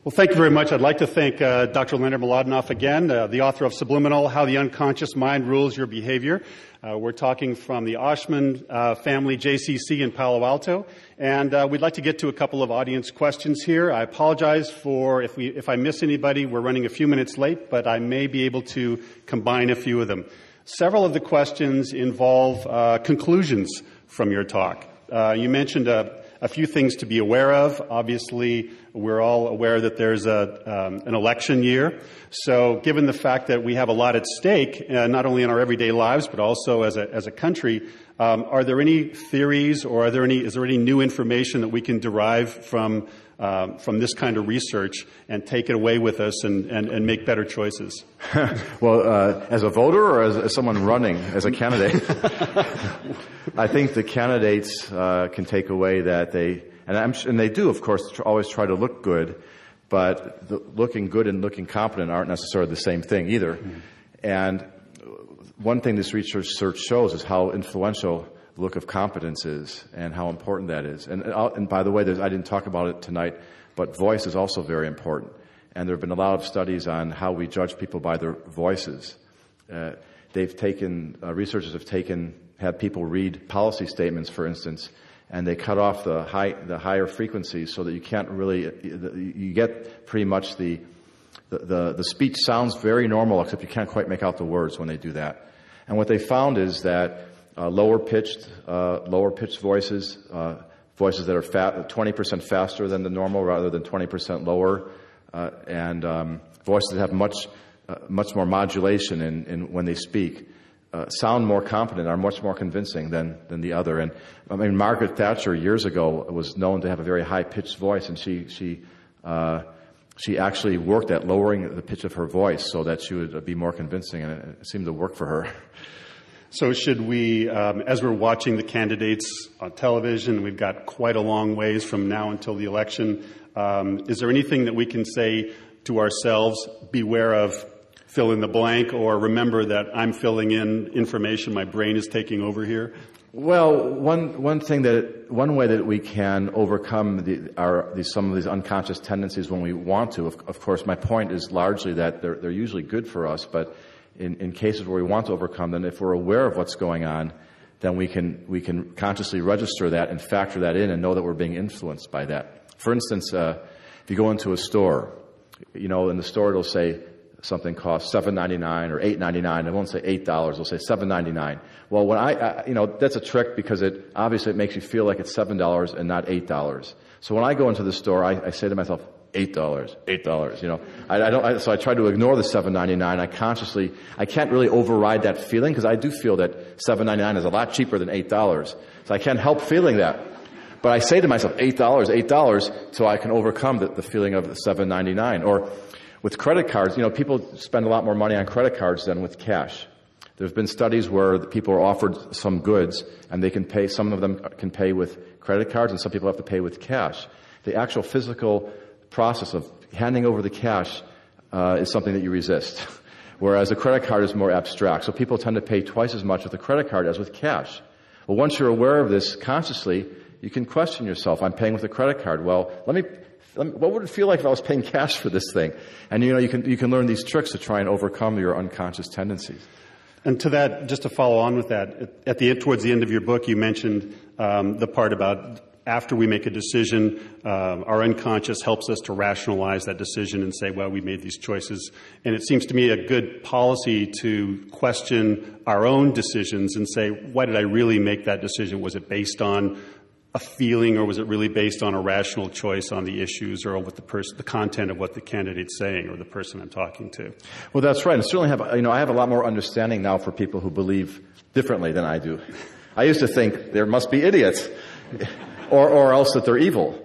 Speaker 1: Well, thank you very much. I'd like to thank uh, Doctor Leonard Mlodinow again, uh, the author of Subliminal, How the Unconscious Mind Rules Your Behavior. Uh, we're talking from the Oshman uh, family J C C in Palo Alto, and uh, we'd like to get to a couple of audience questions here. I apologize for if we if I miss anybody. We're running a few minutes late, but I may be able to combine a few of them. Several of the questions involve uh, conclusions from your talk. Uh, you mentioned a, a few things to be aware of. Obviously, we're all aware that there's a, um, an election year. So given the fact that we have a lot at stake, uh, not only in our everyday lives, but also as a, as a country, um, are there any theories or are there any, is there any new information that we can derive from um, from this kind of research and take it away with us and, and, and make better choices?
Speaker 2: Well, uh, as a voter or as, as someone running as a candidate? I think the candidates uh, can take away that they, and, I'm, and they do, of course, tr- always try to look good, but the, looking good and looking competent aren't necessarily the same thing either. Mm. And one thing this research shows is how influential the look of competence is and how important that is. And, and by the way, I didn't talk about it tonight, but voice is also very important. And there have been a lot of studies on how we judge people by their voices. Uh, they've taken, uh, researchers have taken, had people read policy statements, for instance, and they cut off the high, the higher frequencies so that you can't really, you get pretty much the, the, the, the speech sounds very normal, except you can't quite make out the words when they do that. And what they found is that uh, lower pitched, uh, lower pitched voices, uh, voices that are fat, twenty percent faster than the normal rather than twenty percent lower, uh, and um, voices that have much, uh, much more modulation in, in when they speak, Uh, sound more competent, are much more convincing than, than the other. And I mean, Margaret Thatcher years ago was known to have a very high-pitched voice, and she she uh, she actually worked at lowering the pitch of her voice so that she would be more convincing, and it, it seemed to work for her.
Speaker 1: So should we, um, as we're watching the candidates on television, we've got quite a long ways from now until the election, um, is there anything that we can say to ourselves, beware of fill in the blank, or remember that I'm filling in information, my brain is taking over here?
Speaker 2: Well, one one thing that one way that we can overcome the, our the, some of these unconscious tendencies when we want to. Of, of course, my point is largely that they're they're usually good for us, but in, in cases where we want to overcome them, if we're aware of what's going on, then we can we can consciously register that and factor that in and know that we're being influenced by that. For instance, uh, if you go into a store, you know, in the store it'll say something costs seven ninety-nine or eight ninety-nine. It won't say eight dollars. It'll say seven ninety-nine. Well, when I, I, you know, that's a trick because it obviously it makes you feel like it's seven dollars and not eight dollars. So when I go into the store, I, I say to myself, eight dollars, eight dollars. You know, I, I don't. I, so I try to ignore the seven ninety-nine. I consciously, I can't really override that feeling because I do feel that seven ninety-nine is a lot cheaper than eight dollars. So I can't help feeling that. But I say to myself, eight dollars, eight dollars, so I can overcome the, the feeling of the seven ninety-nine. Or with credit cards, you know, people spend a lot more money on credit cards than with cash. There have been studies where people are offered some goods and they can pay, some of them can pay with credit cards and some people have to pay with cash. The actual physical process of handing over the cash uh, is something that you resist, whereas a credit card is more abstract. So people tend to pay twice as much with a credit card as with cash. Well, once you're aware of this consciously, you can question yourself. I'm paying with a credit card. Well, let me... What would it feel like if I was paying cash for this thing? And, you know, you can you can learn these tricks to try and overcome your unconscious tendencies.
Speaker 1: And to that, just to follow on with that, at the towards the end of your book, you mentioned um, the part about after we make a decision, um, our unconscious helps us to rationalize that decision and say, well, we made these choices. And it seems to me a good policy to question our own decisions and say, why did I really make that decision? Was it based on a feeling, or was it really based on a rational choice on the issues or what the person, the content of what the candidate's saying or the person I'm talking to?
Speaker 2: Well, that's right. And certainly have, you know, I have a lot more understanding now for people who believe differently than I do. I used to think there must be idiots or, or else that they're evil.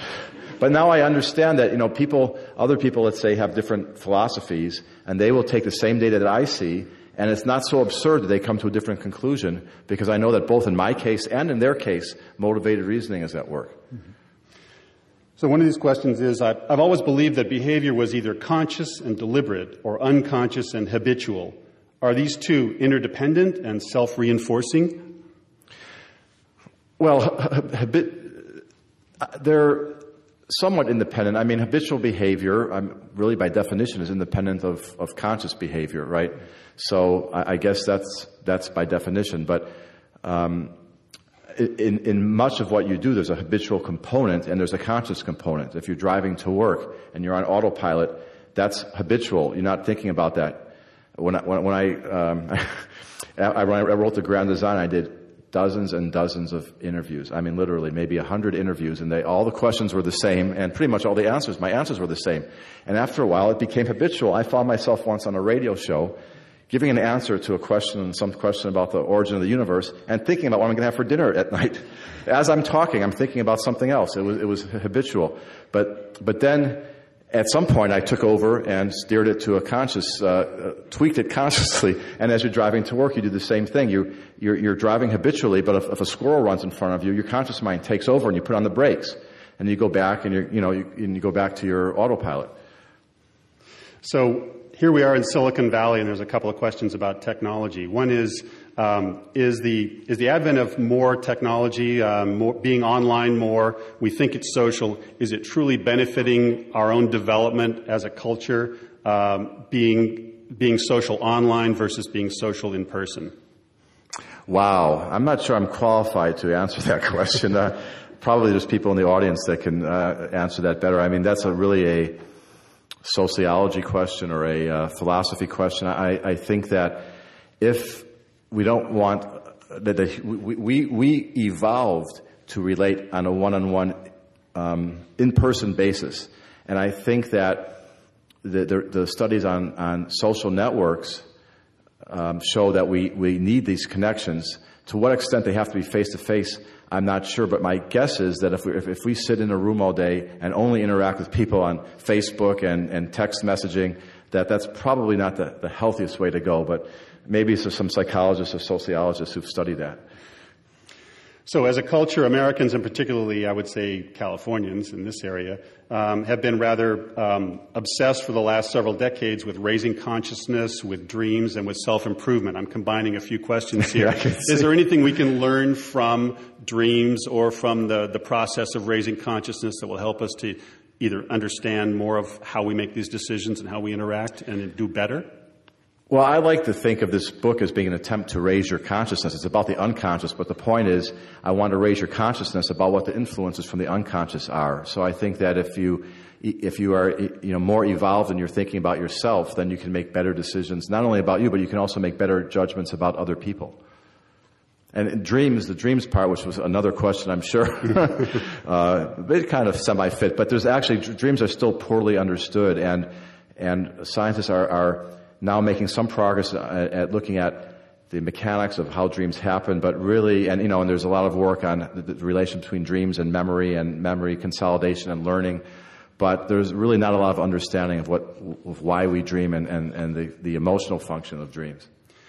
Speaker 2: But now I understand that, you know, people, other people, let's say, have different philosophies and they will take the same data that I see. And it's not so absurd that they come to a different conclusion because I know that both in my case and in their case, motivated reasoning is at work. Mm-hmm.
Speaker 1: So one of these questions is, I've, I've always believed that behavior was either conscious and deliberate or unconscious and habitual. Are these two interdependent and self-reinforcing?
Speaker 2: Well, habit, they're somewhat independent. I mean, habitual behavior, um, really by definition, is independent of, of conscious behavior, right? So I, I guess that's that's by definition. But um, in, in much of what you do, there's a habitual component and there's a conscious component. If you're driving to work and you're on autopilot, that's habitual. You're not thinking about that. When I, when, when I, um, I, I wrote the Grand Design, I did dozens and dozens of interviews. I mean, literally, maybe a hundred interviews, and they all the questions were the same, and pretty much all the answers, my answers were the same. And after a while, it became habitual. I found myself once on a radio show giving an answer to a question, some question about the origin of the universe, and thinking about what I'm going to have for dinner at night. As I'm talking, I'm thinking about something else. It was it was habitual. But but then, at some point, I took over and steered it to a conscious, uh, uh, tweaked it consciously. And as you're driving to work, you do the same thing. You, you're, you're driving habitually, but if, if a squirrel runs in front of you, your conscious mind takes over and you put on the brakes. And you go back and, you're, you know, you, and you go back to your autopilot.
Speaker 1: So here we are in Silicon Valley, and there's a couple of questions about technology. One is, um, is the is the advent of more technology, um, more, being online more, we think it's social, is it truly benefiting our own development as a culture, um, being being social online versus being social in person?
Speaker 2: Wow. I'm not sure I'm qualified to answer that question. Uh, probably there's people in the audience that can uh, answer that better. I mean, that's a really a sociology question or a uh, philosophy question. I, I think that if we don't want that the, we, we we evolved to relate on a one-on-one um, in-person basis, and I think that the, the, the studies on, on social networks um, show that we, we need these connections. To what extent they have to be face-to-face, I'm not sure, but my guess is that if we, if, if we sit in a room all day and only interact with people on Facebook and, and text messaging, that that's probably not the, the healthiest way to go. But maybe it's some psychologists or sociologists who've studied that.
Speaker 1: So as a culture, Americans, and particularly, I would say, Californians in this area, um, have been rather um, obsessed for the last several decades with raising consciousness, with dreams, and with self-improvement. I'm combining a few questions here.
Speaker 2: Yeah,
Speaker 1: is there anything we can learn from dreams or from the, the process of raising consciousness that will help us to either understand more of how we make these decisions and how we interact and do better?
Speaker 2: Well, I like to think of this book as being an attempt to raise your consciousness. It's about the unconscious, but the point is I want to raise your consciousness about what the influences from the unconscious are. So I think that if you if you are you know more evolved and you're thinking about yourself, then you can make better decisions, not only about you, but you can also make better judgments about other people. And dreams, the dreams part, which was another question, I'm sure, uh, it kind of semi-fit, but there's actually, dreams are still poorly understood, and and scientists are, are now making some progress at, at looking at the mechanics of how dreams happen, but really, and you know, and there's a lot of work on the, the relation between dreams and memory and memory consolidation and learning, but there's really not a lot of understanding of what, of why we dream and, and, and the, the emotional function of dreams.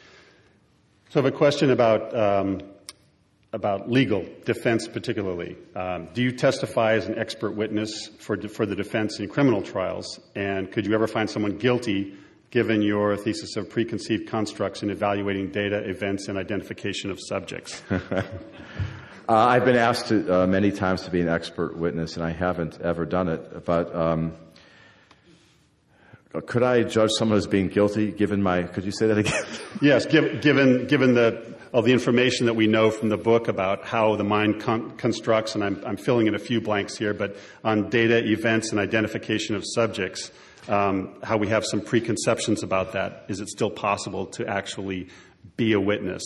Speaker 1: So I have a question about um, about legal defense, particularly. Um, do you testify as an expert witness for for the defense in criminal trials? And could you ever find someone guilty, given your thesis of preconceived constructs in evaluating data, events, and identification of subjects?
Speaker 2: uh, I've been asked to, uh, many times to be an expert witness, and I haven't ever done it. But um, could I judge someone as being guilty, given my? Could you say that again?
Speaker 1: Yes, given given given the all the information that we know from the book about how the mind con- constructs, and I'm, I'm filling in a few blanks here, but on data, events, and identification of subjects. Um, how we have some preconceptions about that. Is it still possible to actually be a witness?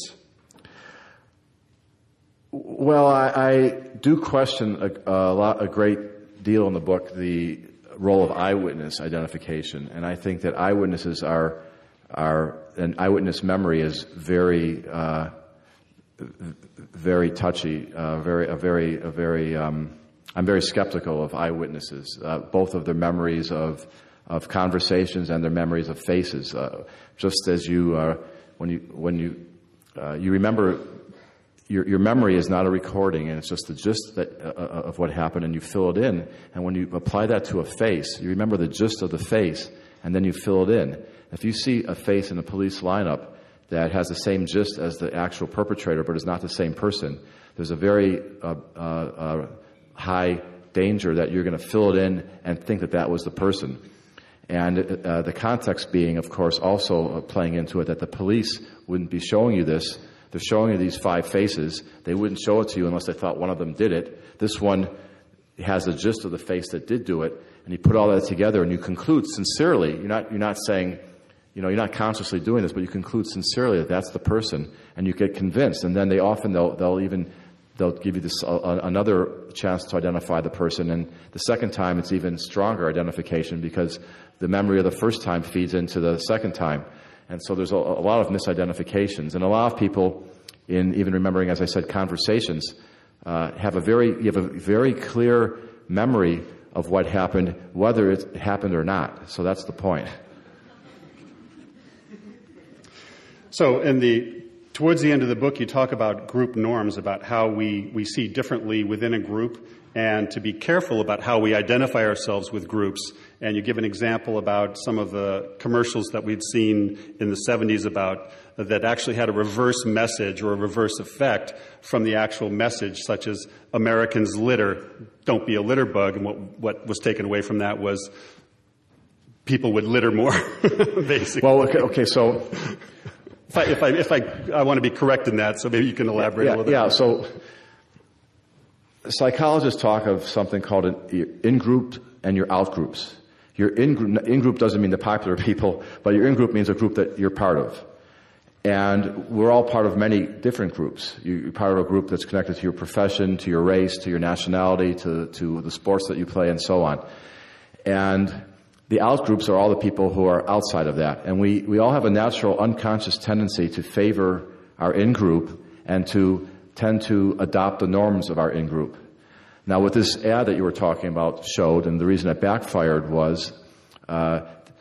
Speaker 2: Well, I, I do question a, a, lot, a great deal in the book the role of eyewitness identification, and I think that eyewitnesses are are an eyewitness memory is very uh, very touchy, uh, very a very a very. Um, I'm very skeptical of eyewitnesses, uh, both of their memories of. of conversations and their memories of faces. Uh, just as you, uh, when you, when you, uh, you remember, your, your memory is not a recording, and it's just the gist that, uh, of what happened, and you fill it in. And when you apply that to a face, you remember the gist of the face, and then you fill it in. If you see a face in a police lineup that has the same gist as the actual perpetrator, but is not the same person, there's a very uh, uh, uh, high danger that you're going to fill it in and think that that was the person. And uh, the context being, of course, also playing into it that the police wouldn't be showing you this. They're showing you these five faces. They wouldn't show it to you unless they thought one of them did it. This one has the gist of the face that did do it, and you put all that together and you conclude sincerely. You're not you're not saying, you know, you're not consciously doing this, but you conclude sincerely that that's the person, and you get convinced. And then they often they'll they'll even they'll give you this uh, another chance to identify the person, and the second time it's even stronger identification because the memory of the first time feeds into the second time. And so there's a, a lot of misidentifications. And a lot of people, in even remembering, as I said, conversations, uh, have a very you have a very clear memory of what happened, whether it happened or not. So that's the point.
Speaker 1: So in the towards the end of the book, you talk about group norms, about how we, we see differently within a group, and to be careful about how we identify ourselves with groups. And you give an example about some of the commercials that we'd seen in the seventies about that actually had a reverse message or a reverse effect from the actual message, such as Americans litter, don't be a litter bug. And what, what was taken away from that was people would litter more, basically.
Speaker 2: Well, okay, okay so...
Speaker 1: If I, if I, if I, I want to be correct in that, so maybe you can elaborate
Speaker 2: yeah,
Speaker 1: a little bit.
Speaker 2: Yeah, so psychologists talk of something called an in-group and your out-groups. Your in-group, in-group doesn't mean the popular people, but your in-group means a group that you're part of. And we're all part of many different groups. You're part of a group that's connected to your profession, to your race, to your nationality, to, to the sports that you play, and so on. And the out-groups are all the people who are outside of that. And we, we all have a natural unconscious tendency to favor our in-group and to tend to adopt the norms of our in-group. Now, what this ad that you were talking about showed, and the reason it backfired was, uh,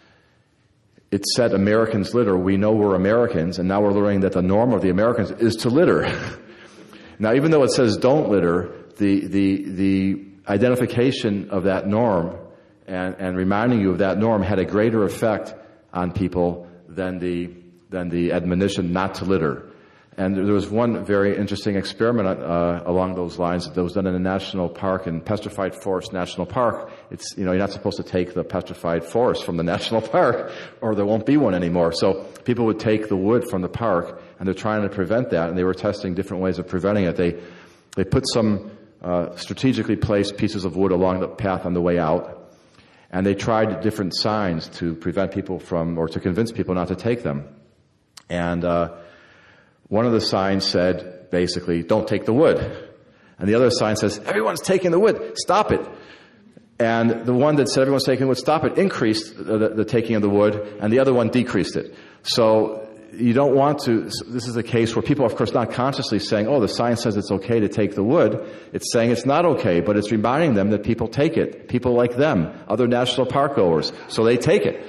Speaker 2: it said Americans litter. We know we're Americans, and now we're learning that the norm of the Americans is to litter. Now, even though it says don't litter, the, the, the identification of that norm And, and reminding you of that norm had a greater effect on people than the than the admonition not to litter. And there was one very interesting experiment uh, along those lines that was done in a national park in Petrified Forest National Park. It's you know you're not supposed to take the petrified forest from the national park, or there won't be one anymore. So people would take the wood from the park, and they're trying to prevent that. And they were testing different ways of preventing it. They they put some uh, strategically placed pieces of wood along the path on the way out. And they tried different signs to prevent people from, or to convince people not to take them. And uh, one of the signs said, basically, don't take the wood. And the other sign says, everyone's taking the wood, stop it. And the one that said everyone's taking the wood, stop it, increased the, the, the taking of the wood, and the other one decreased it. So you don't want to, this is a case where people, of course, not consciously saying, oh, the sign says it's okay to take the wood. It's saying it's not okay, but it's reminding them that people take it. People like them, other national park goers. So they take it.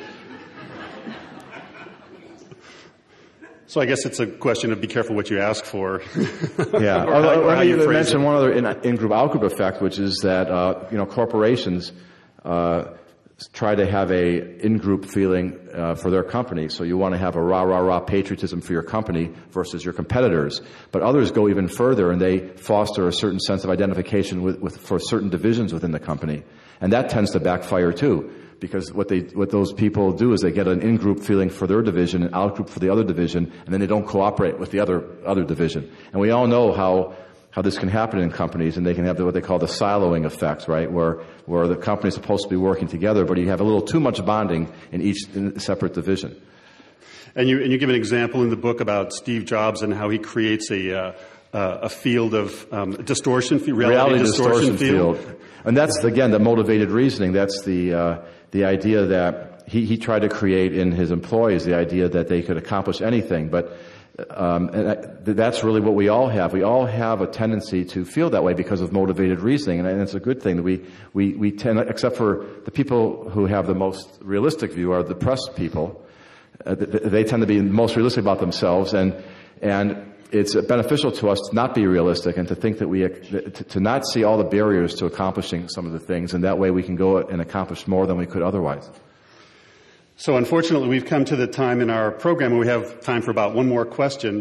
Speaker 1: So I guess it's a question of be careful what you ask for.
Speaker 2: Yeah.
Speaker 1: or how, or
Speaker 2: Let
Speaker 1: how
Speaker 2: me
Speaker 1: you
Speaker 2: mention
Speaker 1: it.
Speaker 2: one other in, in-group, out-group effect, which is that, uh, you know, corporations, uh, try to have a in-group feeling uh, for their company. So you want to have a rah, rah, rah patriotism for your company versus your competitors. But others go even further, and they foster a certain sense of identification with, with for certain divisions within the company. And that tends to backfire too, because what they what those people do is they get an in-group feeling for their division, an out-group for the other division, and then they don't cooperate with the other other division. And we all know how how this can happen in companies, and they can have what they call the siloing effect, right, where where the company is supposed to be working together, but you have a little too much bonding in each in separate division.
Speaker 1: And you and you give an example in the book about Steve Jobs and how he creates a uh, uh, a field of um, distortion, reality,
Speaker 2: reality
Speaker 1: distortion,
Speaker 2: distortion
Speaker 1: field.
Speaker 2: field. And that's, again, the motivated reasoning. That's the uh, the idea that he, he tried to create in his employees, the idea that they could accomplish anything. But um, and that's really what we all have. We all have a tendency to feel that way because of motivated reasoning, and it's a good thing that we, we, we tend, except for the people who have the most realistic view are the depressed people. Uh, they tend to be most realistic about themselves, and and it's beneficial to us to not be realistic and to think that we, to, to not see all the barriers to accomplishing some of the things, and that way we can go and accomplish more than we could otherwise.
Speaker 1: So unfortunately, we've come to the time in our program where we have time for about one more question.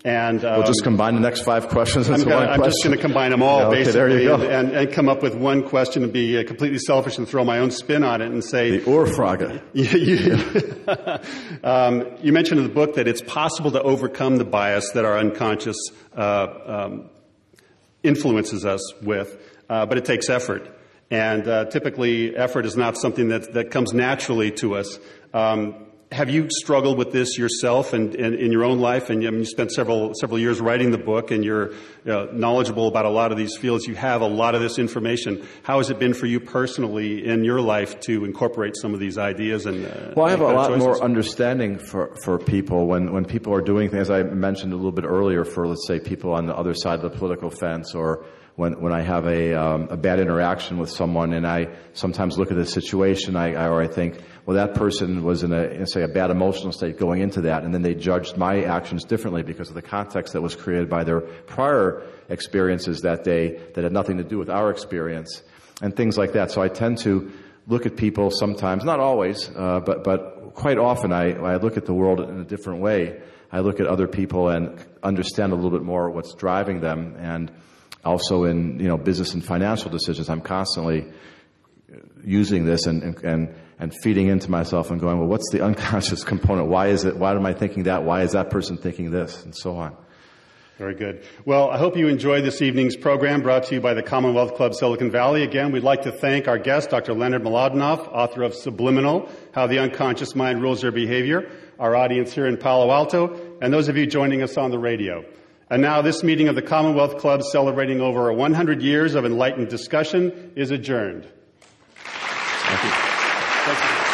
Speaker 1: And um,
Speaker 2: We'll just combine the next five questions into
Speaker 1: I'm, gonna,
Speaker 2: one
Speaker 1: I'm
Speaker 2: question.
Speaker 1: just going to combine them all,
Speaker 2: Yeah, okay,
Speaker 1: basically,
Speaker 2: there you go.
Speaker 1: and, and, and come up with one question and be uh, completely selfish and throw my own spin on it and say...
Speaker 2: The Ohrfrage.
Speaker 1: you, you, um, you mentioned in the book that it's possible to overcome the bias that our unconscious uh, um, influences us with, uh, but it takes effort. And uh, typically, effort is not something that, that comes naturally to us. Um, have you struggled with this yourself and, and in your own life? And I mean, you spent several several years writing the book, and you're uh, knowledgeable about a lot of these fields. You have a lot of this information. How has it been for you personally in your life to incorporate some of these ideas? And uh,
Speaker 2: Well, I have a lot
Speaker 1: choices?
Speaker 2: more understanding for, for people when, when people are doing things, as I mentioned a little bit earlier, for, let's say, people on the other side of the political fence, or when, when I have a, um, a bad interaction with someone, and I sometimes look at the situation, I, I, or I think, well, that person was in a, say, a bad emotional state going into that, and then they judged my actions differently because of the context that was created by their prior experiences that day that had nothing to do with our experience, and things like that. So I tend to look at people sometimes, not always, uh, but, but quite often I, I look at the world in a different way. I look at other people and understand a little bit more what's driving them, and also in, you know, business and financial decisions, I'm constantly using this and, and, and and feeding into myself and going, well, what's the unconscious component? Why is it, why am I thinking that? Why is that person thinking this? And so on.
Speaker 1: Very good. Well, I hope you enjoyed this evening's program brought to you by the Commonwealth Club Silicon Valley. Again, we'd like to thank our guest, Doctor Leonard Mlodinow, author of Subliminal, How the Unconscious Mind Rules Your Behavior, our audience here in Palo Alto, and those of you joining us on the radio. And now this meeting of the Commonwealth Club, celebrating over one hundred years of enlightened discussion, is adjourned.
Speaker 2: Thank you.
Speaker 1: Thank you.